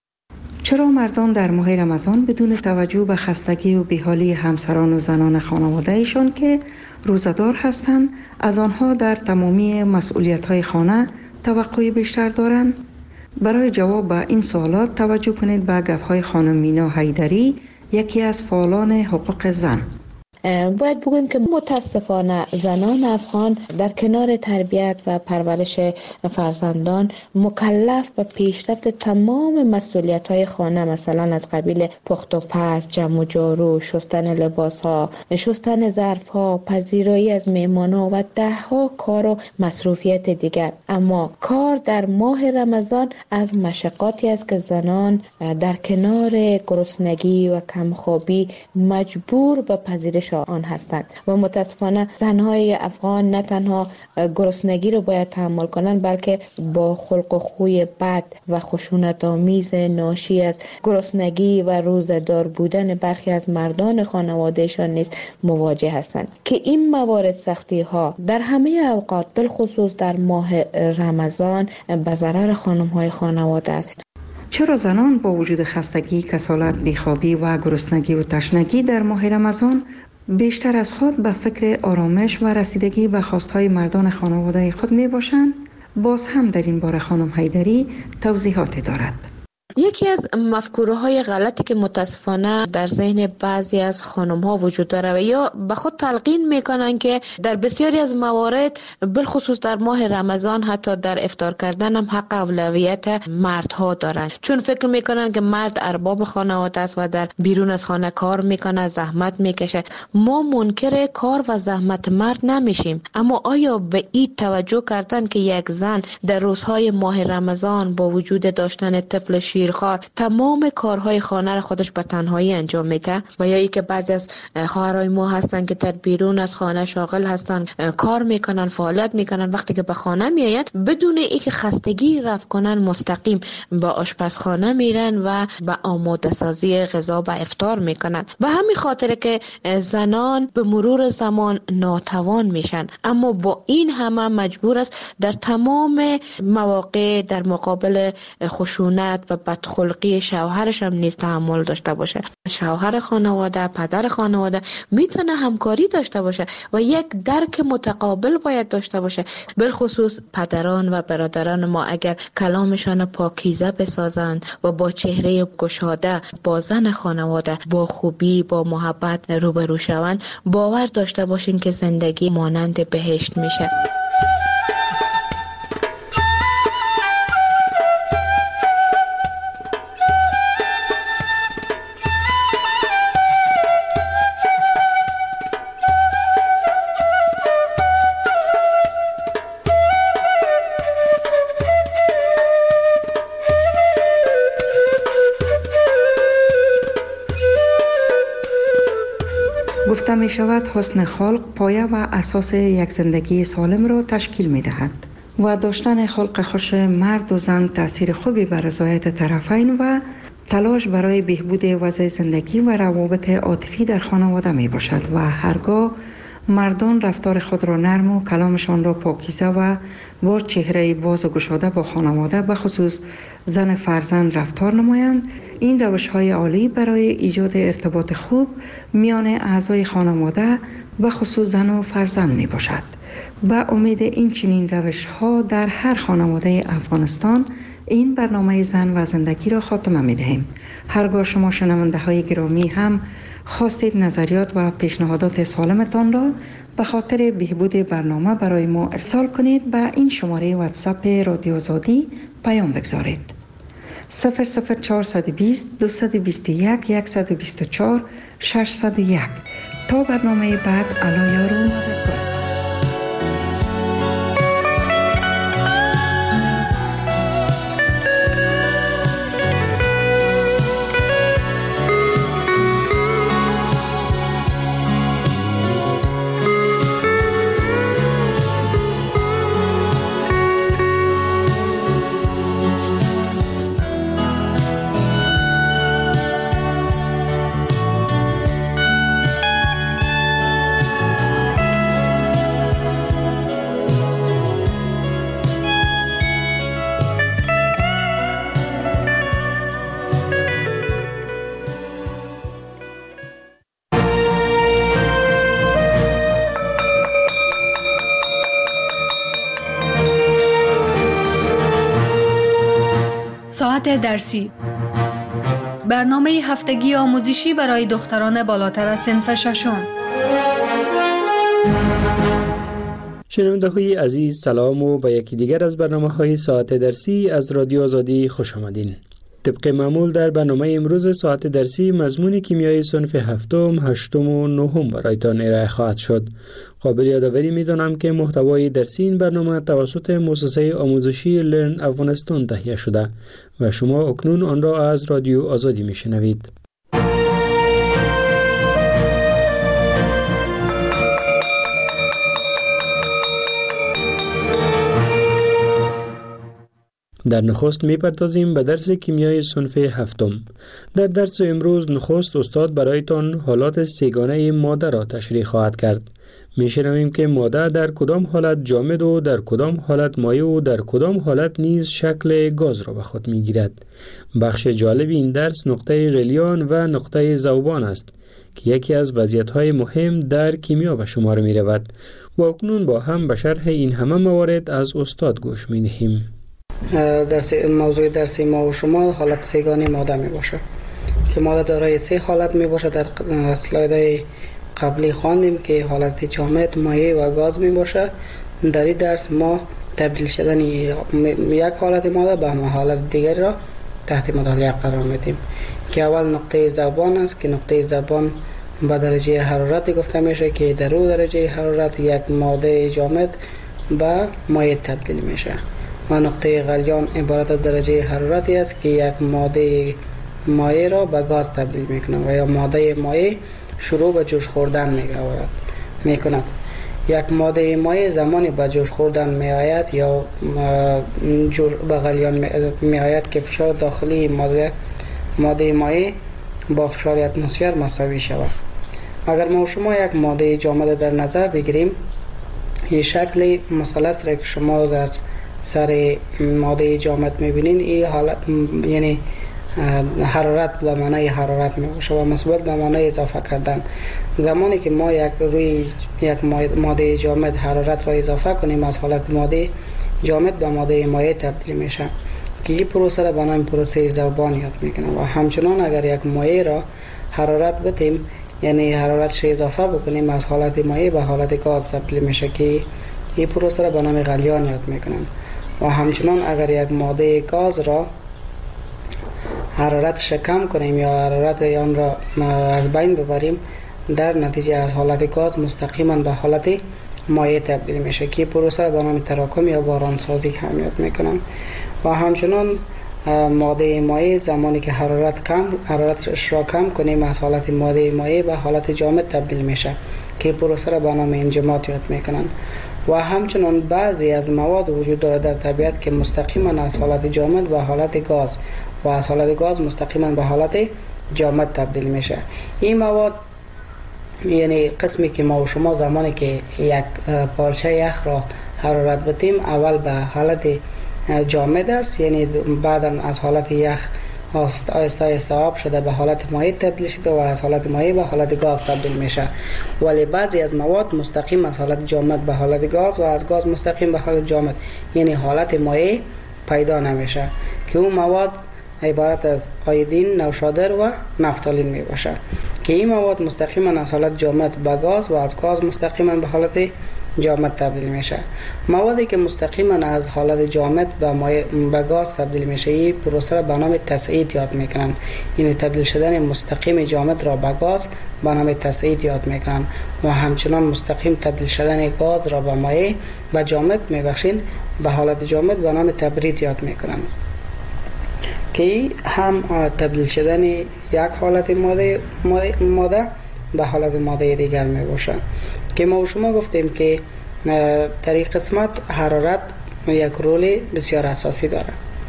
چرا مردان در ماه رمضان بدون توجه به خستگی و بیحالی همسران و زنان خانواده‌ایشان که روزه‌دار هستند از آنها در تمامی مسئولیت‌های خانه توقع بیشتر دارند؟ برای جواب به این سوالات توجه کنید به گفت‌های خانم مینا حیدری، یکی از فعالان حقوق زن. باید بگویم که متاسفانه زنان افغان در کنار تربیت و پرورش فرزندان مکلف به پیشرفت تمام مسئولیت‌های خانه، مثلا از قبیل پخت و پز، جمع و جارو، شستن لباس‌ها، شستن ظرف‌ها، پذیرایی از مهمان‌ها و ده‌ها کار و مصروفیت دیگر. اما کار در ماه رمضان از مشقاتی است که زنان در کنار گرسنگی و کمخوابی مجبور به پذیرش آن هستند و متاسفانه زنهای افغان نه تنها گرسنگی رو باید تحمل کنند، بلکه با خلق و خوی بد و خشونت آمیز ناشی از گرسنگی و روزه‌دار بودن برخی از مردان خانوادهشان نیز مواجه هستند که این موارد سختی ها در همه اوقات بالخصوص در ماه رمضان به ضرر خانم های خانواده است. چرا زنان با وجود خستگی، کسالت، بیخوابی و گرسنگی و تشنگی در ماه رمضان بیشتر از خود به فکر آرامش و رسیدگی به خواستهای مردان خانواده خود می باشند؟ باز هم در این باره خانم حیدری توضیحاتی دارد. یکی از مفکوره های غلطی که متاسفانه در ذهن بعضی از خانم ها وجود داره و یا به خود تلقین میکنن که در بسیاری از موارد بالخصوص در ماه رمضان حتی در افطار کردن هم حق اولویت مردها دارن، چون فکر میکنن که مرد ارباب خانواده است و در بیرون از خانه کار میکنه، زحمت میکشه. ما منکر کار و زحمت مرد نمیشیم، اما آیا به این توجه کردن که یک زن در روزهای ماه رمضان با وجود داشتن طفل شیرخوار تمام کارهای خانه را خودش به تنهایی انجام میده؟ و یا ای که بعضی از خواهرای ما هستن که در بیرون از خانه شاغل هستن، کار میکنن، فعالیت میکنن، وقتی که به خانه میاید بدون ای که خستگی رفع کنن مستقیم به آشپزخانه میرن و به آماده سازی غذا و افطار میکنن. به همین خاطر که زنان به مرور زمان ناتوان میشن، اما با این همه مجبور است در تمام مواقع در مقابل خشونت و بدخلقی شوهرش هم نیز تحمل داشته باشه. شوهر خانواده، پدر خانواده میتونه همکاری داشته باشه و یک درک متقابل باید داشته باشه. بالخصوص پدران و برادران ما اگر کلامشان پاکیزه بسازند و با چهره گشاده با زن خانواده با خوبی با محبت روبرو شوند، باور داشته باشین که زندگی مانند بهشت میشه. گفته می شود حسن خلق پایه و اساس یک زندگی سالم را تشکیل می دهد و داشتن خلق خوش مرد و زن تأثیر خوبی بر رضایت طرفین و تلاش برای بهبود وضع زندگی و روابط عاطفی در خانواده می باشد و هرگاه مردان رفتار خود را نرم و کلامشان را پاکیزه و با چهره باز و گشاده با خانواده به خصوص زن فرزند رفتار نمایند، این روش های عالی برای ایجاد ارتباط خوب میان اعضای خانواده به خصوص زن و فرزند می باشد. به امید این چنین روش ها در هر خانواده افغانستان این برنامه زن و زندگی را خاتمه می دهیم. هرگاه شما شنونده های گرامی هم خواستید نظریات و پیشنهادات سالمتان را به خاطر بهبود برنامه برای ما ارسال کنید، به این شماره واتساپ رادیو آزادی پیام بگذارید. صفر صفر چهارصد و بیست دویست و بیست و یک صد و بیست و چهار ششصد و یک. تا برنامه بعد الا یارو مدد. ساعت درسی، برنامه هفتگی آموزشی برای دختران بالاتر از صنف ششم. شنونده های عزیز سلام و به یکی دیگر از برنامه های ساعت درسی از رادیو آزادی خوش آمدین. طبق معمول در برنامه امروز ساعت درسی مضمون کیمیای صنف هفتم، هشتم و نهم برایتان ارائه خواهد شد. قابل یادآوری می‌دانم که محتوای درسی این برنامه توسط مؤسسه آموزشی لرن افغانستان تهیه شده و شما اکنون آن را از رادیو آزادی می‌شنوید. در نخست می‌پردازیم به درس کیمیای صنف هفتم. در درس امروز نخست استاد برایتان حالات سه‌گانه ماده را تشریح خواهد کرد. می‌شنویم که ماده در کدام حالت جامد و در کدام حالت مایع و در کدام حالت نیز شکل گاز را به خود می‌گیرد. بخش جالب این درس نقطه غلیان و نقطه ذوبان است که یکی از وضعیت‌های مهم در کیمیا به شمار می‌رود. و اکنون با هم به شرح این همه موارد از استاد گوش می‌دهیم. درس موضوع درسی ما و شما حالت سه‌گانه ماده می باشه که ماده دارای سه حالت می باشه. در اسلایدهای قبلی خواندیم که حالت جامد، مایع و گاز می باشه. در این درس ما تبدیل شدن یک حالت ماده به حالت دیگر را تحت مطالعه قرار میدیم که اول نقطه زبان است که نقطه زبان به درجه حرارت گفته میشه که در او درجه حرارت یک ماده جامد به مایع تبدیل میشه و نقطه غلیان عبارت از درجه حرارتی است که یک ماده مایع را به گاز تبدیل میکنه و یا ماده مایع شروع به جوش خوردن میگوارد میکند. یک ماده مایع زمانی به جوش خوردن میآید یا به غلیان میآید که فشار داخلی ماده ماده مایع با فشار اتمسفر مساوی شود. اگر ما شما یک ماده جامد در نظر بگیریم، این شکل مثلث را که شما در سر ماده جامد میبینین، این حالت یعنی حرارت به معنای حرارت میباشه و مثبت به معنای اضافه کردن. زمانی که ما یک روی یک ماده جامد حرارت را اضافه کنیم، از حالت ماده جامد به ماده مایع تبدیل میشه که این پروسه را به نام پروسه ذوبان یاد میکنه. و همچنان اگر یک مایع را حرارت بدیم، یعنی حرارتش اضافه بکنیم، از حالت مایع به حالت گاز تبدیل میشه که این پروسه را به نام غلیان یاد میکنن. و همچنان اگر یک ماده گاز را حرارتش کم کنیم یا حرارت آن را از بین ببریم، در نتیجه از حالت گاز مستقیما به حالت مایع تبدیل میشه که پروسه را به نام تراکم یا بارانسازی هم یاد میکنن. و همچنان ماده مایع زمانی که حرارت کم حرارتش را کم کنیم، از حالت ماده مایع به حالت جامد تبدیل میشه که پروسه را به نام انجماد یاد میکنن. و همچنان بعضی از مواد وجود داره در طبیعت که مستقیما از حالت جامد به حالت گاز و از حالت گاز مستقیما به حالت جامد تبدیل میشه. این مواد یعنی قسمی که ما و شما زمانی که یک پارچه یخ را حرارت بدیم، اول به حالت جامد است، یعنی بعدا از حالت یخ آهسته آهسته آب شده به حالت مایع تبدیل شده و از حالت مایع به حالت گاز تبدیل میشه. ولی بعضی از مواد مستقیم از حالت جامد به حالت گاز و از گاز مستقیم به حالت جامد، یعنی حالت مایع پیدا نمیشه که اون مواد عبارت از آیودین، نوشادر و نفتالین می باشه که این مواد مستقیما از حالت جامد به گاز و از گاز مستقیما به حالت جامد تبدیل میشه. موادی که مستقیما از حالت جامد به به گاز تبدیل میشه، این پروسه را به نام تصعید یاد میکنن، یعنی تبدیل شدن مستقیم جامد را به گاز به نام تصعید یاد میکنن. و همچنان مستقیم تبدیل شدن گاز را به مایع به جامد میبخشین به حالت جامد به نام تبرید یاد میکنن که هم تبدیل شدن یک حالت ماده ماده به حالت ماده دیگر می باشه. که ما و شما گفتیم که در این قسمت حرارت یک رول بسیار اساسی داره.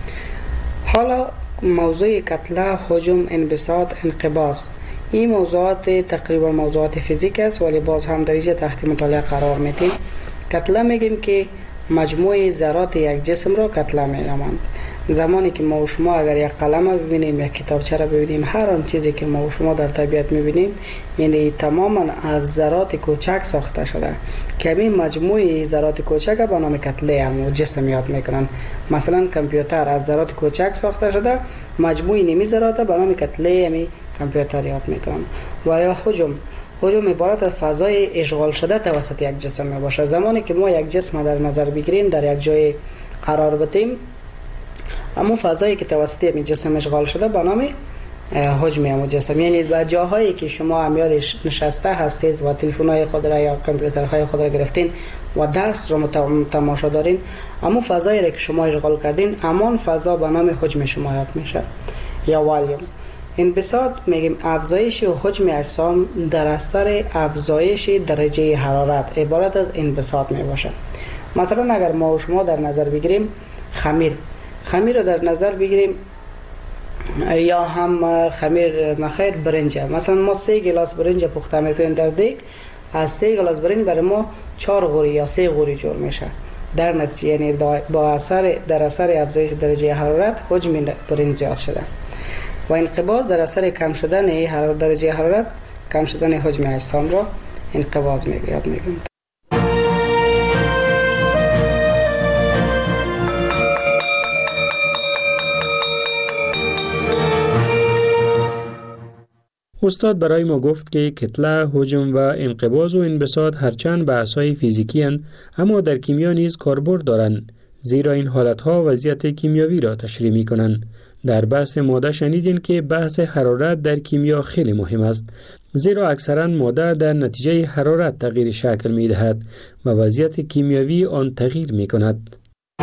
حالا موضوع کتله، حجم، انبساط، انقباض، این موضوعات تقریبا موضوعات فیزیک است ولی باز هم در اینجا تحت مطالعه قرار میدیم. کتله میگیم که مجموع ذرات یک جسم را کتله می‌نامند. زمانی که ما و شما اگر یک قلم ببینیم، یک کتابچه را ببینیم، هر آن چیزی که ما و شما در طبیعت می‌بینیم یعنی تماما از ذرات کوچک ساخته شده که همین مجموعه ذرات کوچک به نام کتله هم جسم یاد میکنن. مثلا کامپیوتر از ذرات کوچک ساخته شده، مجموعه نیمی ذرات به نام کتله همی کامپیوتر یاد میکنن. و یا حجم، حجم عبارت از فضای اشغال شده توسط یک جسم می باشه. زمانی که ما یک جسم در نظر بگیریم، در یک جای قرار بدیم، اما فضایی که توسط این جسم اشغال شده به نام حجم همون جسم، یعنی در جاهایی که شما امیال نشسته هستید و تلفن‌های خود را یا کامپیوترهای خود را گرفتین و دست را تماشا دارین، اما فضایی را که شما اشغال کردین، همان فضا به نام حجم شما یاد میشه یا والیوم. انبساط میگیم افزایش و حجم اجسام در اثر افزایش درجه حرارت عبارت از انبساط می باشه. مثلا اگر ما و شما در نظر بگیریم خمیر خمیر رو در نظر بگیریم یا هم خمیر نخیر برنج، مثلا ما سه گلاس برنج پخته میکنیم در دیگ، از سه گلاس برنج برای ما چهار غوری یا سه غوری جور میشه. در نتیجه یعنی با اثر در اثر افزایش درجه حرارت حجم برنج زیاد شده. و انقباض در اثر کم شدن درجه حرارت کم شدن حجم اجسام را انقباض یاد میگیم. استاد برای ما گفت که کتله، حجم و انقباض و انبساط هرچند بحث‌های فیزیکی اند، اما در کیمیا نیز کاربرد دارند، زیرا این حالتها وضعیت کیمیاوی را تشریح می‌کنند. در بحث ماده شنیدین که بحث حرارت در کیمیا خیلی مهم است، زیرا اکثرا ماده در نتیجه حرارت تغییر شکل می‌دهد و وضعیت کیمیاوی آن تغییر می‌کند.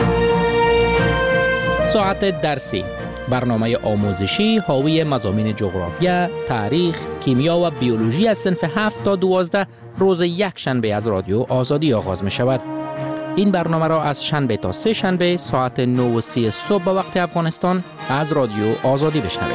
ساعت درسی، برنامه آموزشی حاوی مضامین جغرافیا، تاریخ، کیمیا و بیولوژی از صنف هفت تا دوازده روز یک شنبه از رادیو آزادی آغاز می شود. این برنامه را از شنبه تا سه شنبه ساعت نه و سی صبح به وقت افغانستان از رادیو آزادی بشنوید.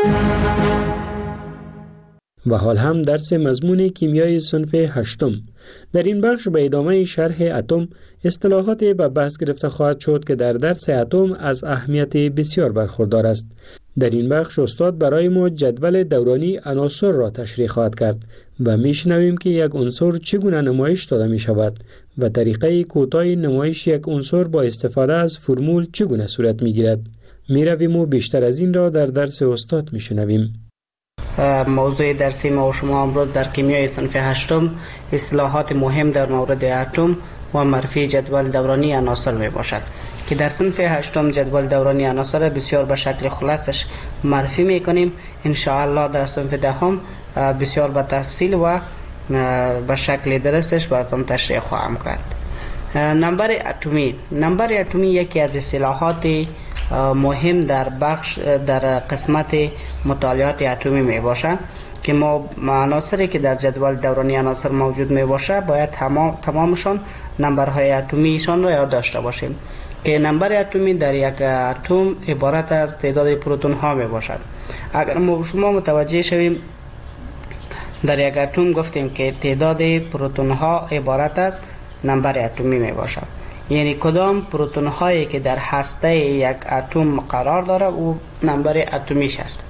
و حال هم درس مضمون کیمیای صنف هشتم. در این بخش به ادامه شرح اتم اصطلاحات به بحث گرفته خواهد شد که در درس اتم از اهمیت بسیار برخوردار است. در این بخش استاد برای ما جدول دورانی عناصر را تشریح خواهد کرد و میشنویم که یک عنصر چگونه نمایش داده می شود و طریقه کوتاه نمایش یک عنصر با استفاده از فرمول چگونه صورت می گیرد. می رویم و بیشتر از این را در درس استاد می شنویم. موضوع درسی ما و شما امروز در کیمیای صنف هشتم اصطلاحات مهم در مورد اتم و معرفی جدول دورانی عناصر می باشد که در صنف هشتم جدول دورانی عناصر بسیار به شکل خلاصش معرفی می کنیم. ان شاء الله در صنف دهم بسیار به تفصیل و به شکل درستش براتون تشریح خواهم کرد. نمبر اتمی نمبر اتمی یکی از اصطلاحات مهم در بخش در قسمت مطالعات اتمی می باشد که ما عناصری که در جدول دورانی عناصر موجود می باشه باید تمام تمامشان نمبرهای اتمیشان را یاد داشته باشیم که نمبر اتمی در یک اتم عبارت از تعداد پروتون ها می باشد. اگر ما شما متوجه شویم در یک اتم گفتیم که تعداد پروتون ها عبارت از نمبر اتمی می باشد، یعنی کدام پروتون هایی که در هسته یک اتم قرار داره او نمبر اتمیش است.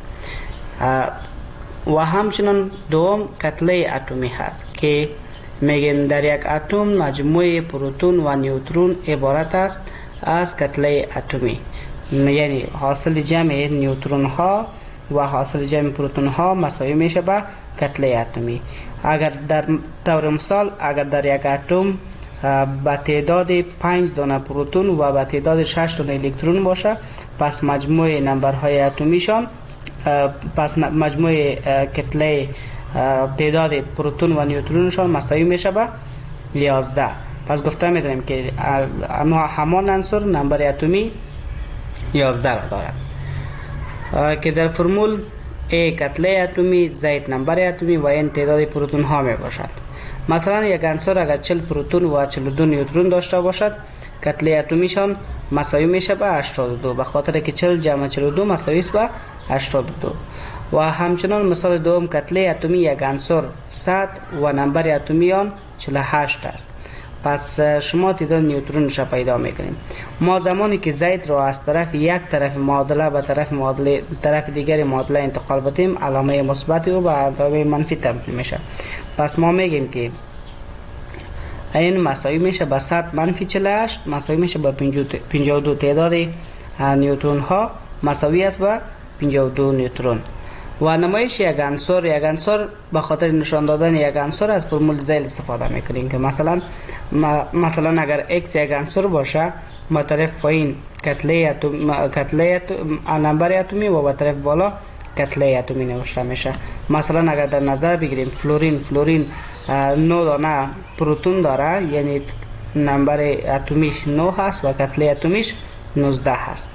و همچنین دوم کتله اتمی هست که میگیم در یک اتم مجموعه پروتون و نیوترون عبارت است از کتله اتمی، یعنی حاصل جمع نیوترون ها و حاصل جمع پروتون ها مساوی میشه به کتله اتمی. اگر در طور مثال اگر در یک اتم با تعداد پنج دانه پروتون و با تعداد شش دانه الکترون باشه، پس مجموع نمبرهای اتمیشان پس مجموع کتله تعداد پروتون و نیوترونشان مساوی میشه به یازده. پس گفته میدونیم که همان عنصر نمبر اتمی یازده را دارد که در فرمول A کتله اتمی، زائد نمبر اتمی و این تعداد پروتون ها می باشد. مثلا یک عنصر اگر چهل پروتون و چهل و دو نیوترون داشته باشد، کتله اتمیشان مساوی میشه به هشتاد و دو، به خاطر که چهل جمع چهل و دو مساوی است به هشتاد و دو. و همچنان مثال دوم کتله اتمی یک عنصر صد و نمبر اتمی آن چهل و هشت است. پس شما تعداد نیوترونش پیدا میکنیم. ما زمانی که زید را از طرف یک طرف معادله به طرف معادله طرف دیگر معادله انتقال بدیم، علامه مثبت و به علامه منفی تبدیل میشه. پس ما میگیم که این مساوی میشه به صد منفی چهل و هشت مساوی میشه به پنجاه و دو. تعداد نیوترون ها مساوی است به پنجاه و دو نیوترون. و نمایش یک عنصر یک عنصر به خاطر نشان دادن یک عنصر از فرمول زیل استفاده میکنیم که مثلا مثلا اگر x یک عنصر باشه، با طرف پایین کتله اتم کتله نمبر اتمی و با طرف بالا کتله اتمی نوشته میشه. مثلا اگر در نظر بگیریم فلورین فلورین نه دانه پروتون داره، یعنی نمبر اتمیش نه هست و کتله اتمیش نوزده هست.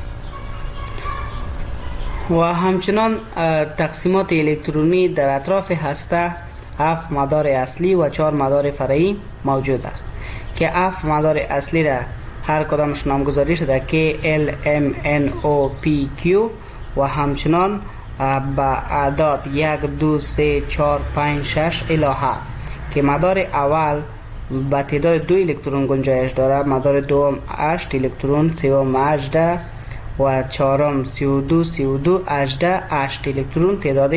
و همچنان تقسیمات الکترونی در اطراف هسته هفت مدار اصلی و چهار مدار فرعی موجود است که هفت مدار اصلی را هر کدامش نامگذاری شده که L, M, N, O, P, Q و همچنان با اعداد یک، دو، سه، چهار، پنج، شش الی هفت که مدار اول با تعداد دو الکترون گنجایش داره، مدار دوم هشت الکترون، سوم هجده و چهارم سی و دو سی و دو هجده هشت الکترون تعداد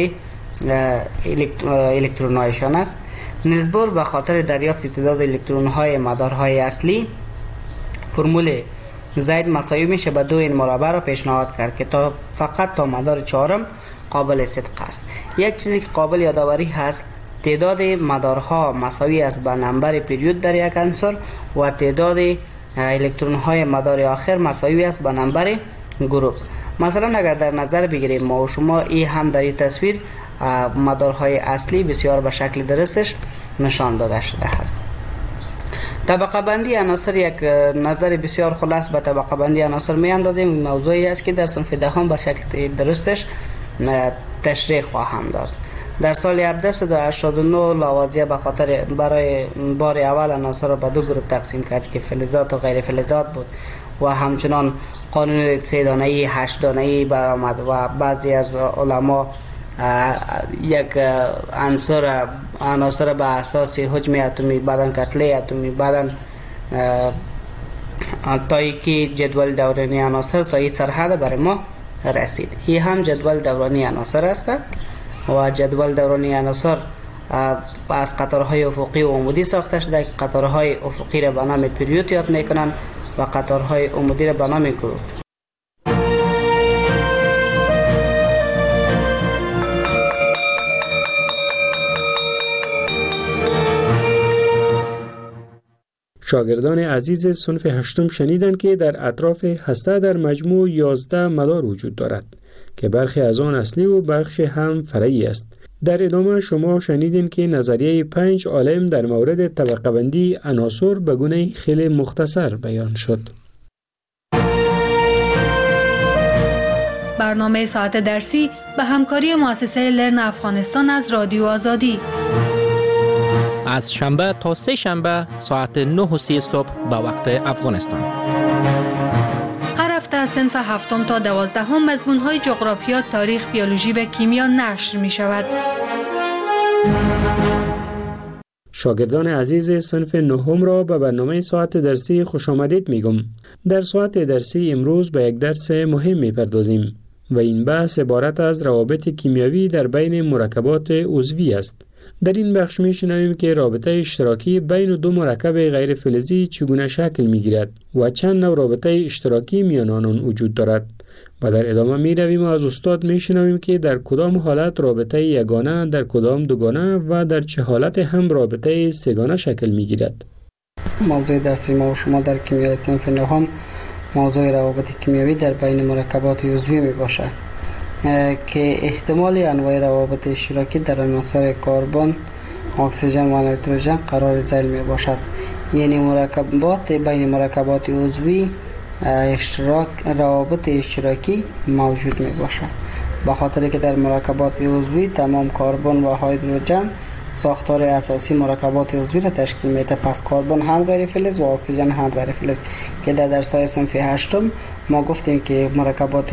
الکترون هایشان است. نسبت به خاطر دریافت تعداد الکترون های مدارهای اصلی، فرمول زید مساوی میشه به دو این مربع را پیشنهاد کرد که تا فقط تا مدار چهارم قابل صدق است. یک چیزی که قابل یادآوری هست، تعداد مدارها مساوی است با نمبر پریود در یک عنصر و تعداد الکترون های مدار آخر مساوی است با نمبر گروپ. مثلا اگر در نظر بگیریم ما و شما، این هم در این تصویر مدارهای اصلی بسیار به شکل درستش نشان داده شده است. طبقه بندی عناصر یک نظر بسیار خلاص به طبقه بندی عناصر می اندازیم. موضوعی است که در صنف دهم به شکل درستش تشریح خواهم داد. در سال هزار و هفتصد و هشتاد و نه لاوازیه به خاطر برای بار اول عناصر را به دو گروه تقسیم کرد که فلزات و غیر فلزات بود و همچنان قانون سه دانه‌ای هشت دانه‌ای برآمد و بعضی از علما یک عنصر عناصر به اساس حجم اتمی، بعدن کتله اتمی، بعدن تایی که جدول دورانی عناصر تا این سرحد برای ما رسید. این هم جدول دورانی عناصر است و جدول دورانی عناصر از قطارهای افقی و عمودی ساخته شده که قطارهای افقی را به نام پریود یاد میکنند و قطارهای عمودی را به نام گروپ. شاگردان عزیز صنف هشتم شنیدند که در اطراف هسته در مجموع یازده مدار وجود دارد که برخی از آن اصلی و بخش هم فرعی است. در ادامه شما شنیدین که نظریه پنج عالم در مورد طبقه بندی عناصر به گونه خیلی مختصر بیان شد. برنامه ساعت درسی به همکاری مؤسسه لرن افغانستان از رادیو آزادی از شنبه تا سه شنبه ساعت نه و سی صبح به وقت افغانستان. هر هفته از صنف هفتم تا دوازدهم مضمون‌های جغرافیا، تاریخ، بیولوژی و کیمیا نشر می شود. شاگردان عزیز صنف نهم را به برنامه ساعت درسی خوش آمدید می گم. در ساعت درسی امروز به یک درس مهم می پردازیم و این بحث عبارت از روابط کیمیایی در بین مرکبات عضوی است. در این بخش می شنویم که رابطه اشتراکی بین دو مرکب غیر فلزی چگونه شکل می گیرد و چند نوع رابطه اشتراکی میان آنان وجود دارد و در ادامه می رویم و از استاد می شنویم که در کدام حالت رابطه یگانه، در کدام دوگانه و در چه حالت هم رابطه سه‌گانه شکل می گیرد. موضوع درسی ما و شما در کیمیای صنف نهم موضوع روابط کیمیایی در بین مرکبات عضوی می باشد که احتمال انواع روابط اشتراکی در عناصر کربن، اکسیژن و نیتروژن قرار ذیل می باشد. یعنی مرکبات بین مرکبات عضوی اشتراک روابط اشتراکی موجود می باشد، به خاطر که در مرکبات عضوی تمام کربن و هیدروژن ساختار اساسی مرکبات عضوی را تشکیل میده. پس کربن هم غیر فلز و اکسیژن هم غیر فلز که در درس‌های صنف هشتم ما گفتیم که مرکبات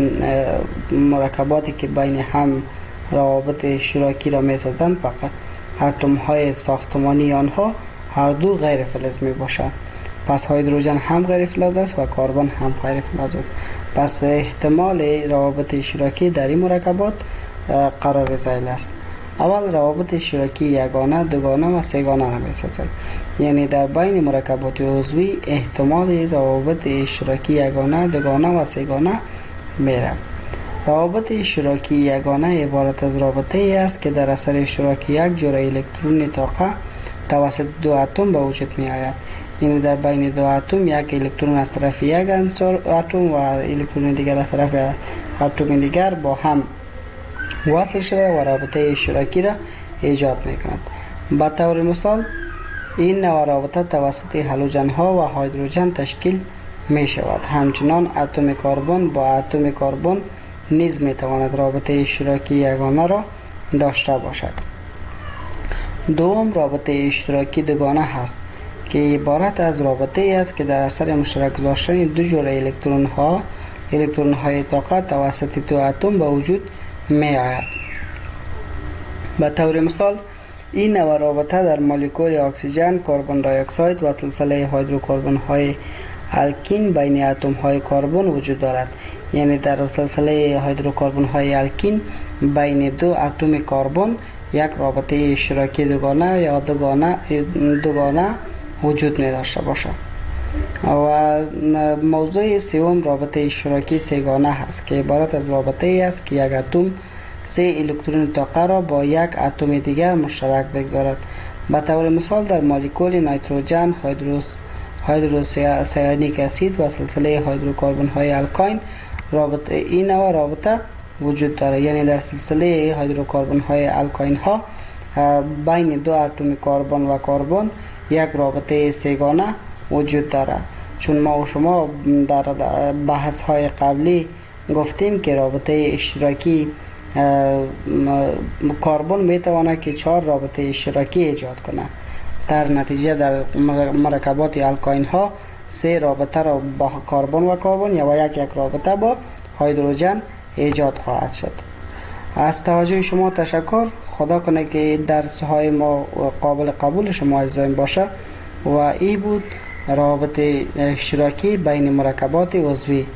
مرکباتی که بین هم روابط اشتراکی را میسازند فقط اتم های ساختمانی آنها هر دو غیر فلز می باشند. پس هیدروژن هم غیر فلز است و کربن هم غیر فلز است. پس احتمال روابط اشتراکی در این مرکبات قرار ذیل است. اول روابط اشتراکی یگانه، دوگانه و سه‌گانه را می‌سازند. یعنی در بین مرکبات عضوی احتمال روابط اشتراکی یگانه، دوگانه و سه‌گانه میره. روابط اشتراکی یگانه عبارت از رابطه ای است که در اثر اشتراک یک جور الکترون طاقه توسط دو اتم به وجود می آید. یعنی در بین دو اتم یک الکترون از طرف یک عنصر اتم و الکترون دیگر از طرف اتم دیگر با هم وصل شده و رابطه اشتراکی را ایجاد می کند. به طور مثال این نوع رابطه توسط هالوژن ها و هیدروژن تشکیل می شود. همچنان اتم کربن با اتم کربن نیز می تواند رابطه اشتراکی یگانه را داشته باشد. دوم رابطه اشتراکی دوگانه هست که عبارت از رابطه ای است که در اثر مشترک گذاشتن دو جور الکترون ها الکترون های طاقه توسط دو اتم به وجود می آید. به طور مثال این نوع رابطه در مولکول اکسیژن، کربن دی اکساید و سلسله هیدروکربن های الکین بین اتم های کربن وجود دارد. یعنی در سلسله هیدروکربن های الکین بین دو اتم کربن یک رابطه اشتراکی دوگانه یا دوگانه دوگانه وجود می داشته باشد. و موضوع سوم رابطه اشتراکی سه‌گانه است که عبارت از رابطه ای است که یک اتم سه الکترون طاقه را با یک اتم دیگر مشترک بگذارد. به طور مثال در مولکول نیتروژن، هیدروس هیدروسیانیک اسید و سلسله هیدروکربن های الکاین رابطه این نوع رابطه وجود دارد. یعنی در سلسله هیدروکربن های الکاین ها بین دو اتم کربن و کربن یک رابطه سه‌گانه وجود دارد. چون ما و شما در بحث های قبلی گفتیم که رابطه اشتراکی کربن میتواند که چهار رابطه اشتراکی ایجاد کنه. در نتیجه در مرکبات الکاین ها سه رابطه را با کربن و کربن یا یک یک رابطه با هیدروژن ایجاد خواهد شد. از توجه شما تشکر. خدا کنه که درس های ما قابل قبول شما عزیزان باشه و این بود رابطه اشتراکی بین مرکبات عضوی.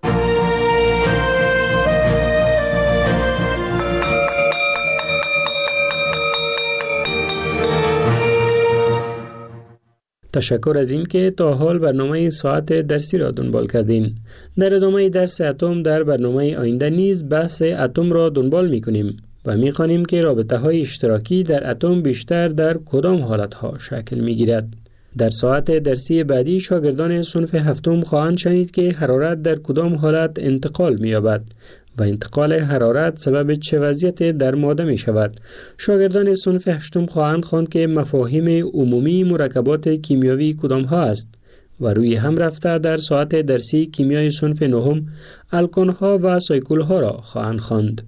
تشکر از این که تا حال برنامه ساعت درسی را دنبال کردین. در ادامه درس اتم در برنامه آینده نیز بحث اتم را دنبال می کنیم و می خوانیم که رابطه های اشتراکی در اتم بیشتر در کدام حالت ها شکل می گیرد. در ساعت درسی بعدی شاگردان صنف هفتم خواهند شنید که حرارت در کدام حالت انتقال می یابد و انتقال حرارت سبب چه وضعیت در ماده می شود. شاگردان صنف هشتم خواهند خواند که مفاهیم عمومی مرکبات کیمیاوی کدام ها است و روی هم رفته در ساعت درسی کیمیای صنف نهم الکان ها و سایکل ها را خواهند خواند.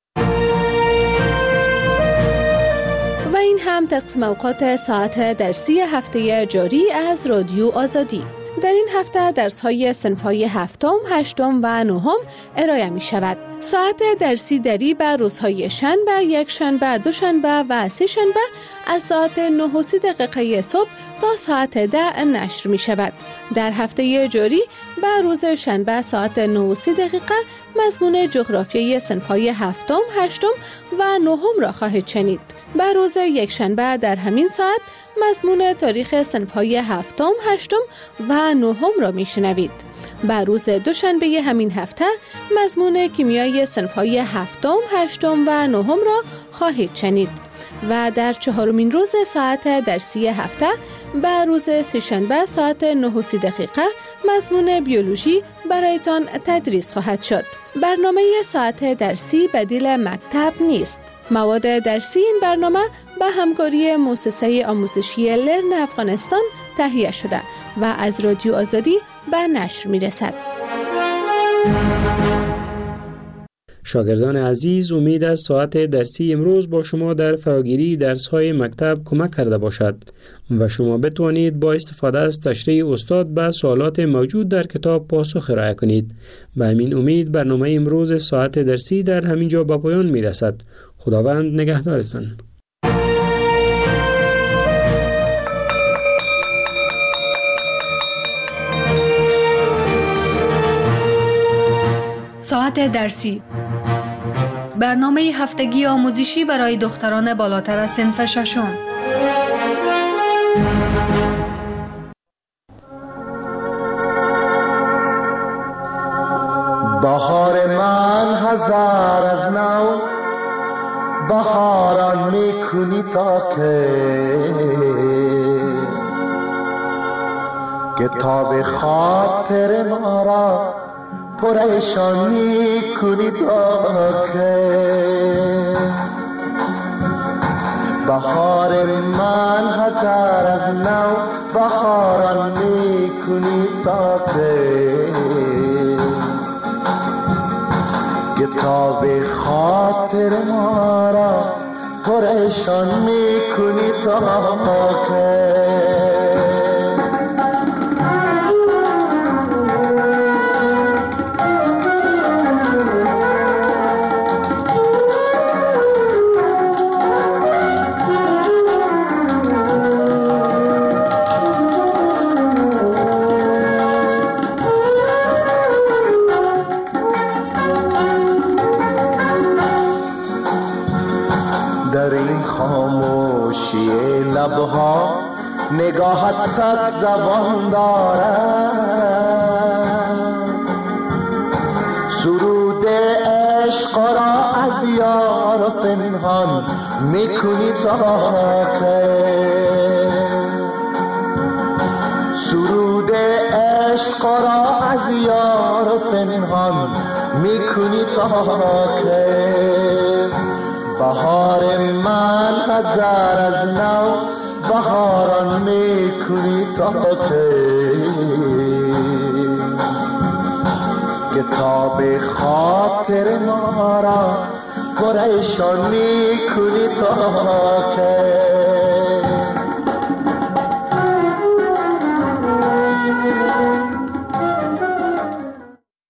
و این هم تقسیم اوقات ساعت درسی هفته جاری از رادیو آزادی. در این هفته درس‌های صنف‌های هفتم، هشتم و نهم ارائه می‌شود. ساعت درسی دری به روزهای شنبه، یک شنبه، دو شنبه و سه شنبه از ساعت نه و سی دقیقه صبح تا ساعت ده نشر می‌شود. در هفته جاری به روز شنبه ساعت نه و سی دقیقه مضمون جغرافیای صنف‌های هفتم، هشتم و نهم را خواهید شنید. به روز یک شنبه در همین ساعت مضمون تاریخ صنف‌های هفتم، هشتم و نهم را میشنوید. به روز دوشنبه همین هفته مضمون کیمیای صنف‌های هفتم، هشتم و نهم را خواهید شنید. و در چهارمین روز ساعت درسی هفته به روز سه‌شنبه ساعت نه و سی دقیقه مضمون بیولوژی برایتان تدریس خواهد شد. برنامه ساعت درسی بدیل مکتب نیست. مواد درسی این برنامه به همکاری مؤسسه آموزشی لرن افغانستان تهیه شده و از رادیو آزادی به نشر می رسد. شاگردان عزیز، امید از ساعت درسی امروز با شما در فراگیری درس‌های مکتب کمک کرده باشد و شما بتوانید با استفاده از تشریح استاد به سوالات موجود در کتاب پاسخ ارائه کنید. به همین امید برنامه امروز ساعت درسی در همین جا به پایان می رسد. خداوند نگهدارتان. ساعت درسی، برنامه هفتگی آموزشی برای دختران بالاتر از صنف ششم. بهار من هزار از نو بهاران میکنی تا که کتاب خاطر ما را پریشان میکنی تا که بهار من هزار از نو بهاران میکنی تا که کتاب خاطر ما را پریشان میکنی تا که لبها نگاهت صد زبان دارد سرود عشق عشق را از یار پنهان میکنی تا که سرود عشق را از یار پنهان میکنی تا که بهار من هزار از نو بهاران میکنی تا که کتاب خاطر ما را پریشان میکنی تا که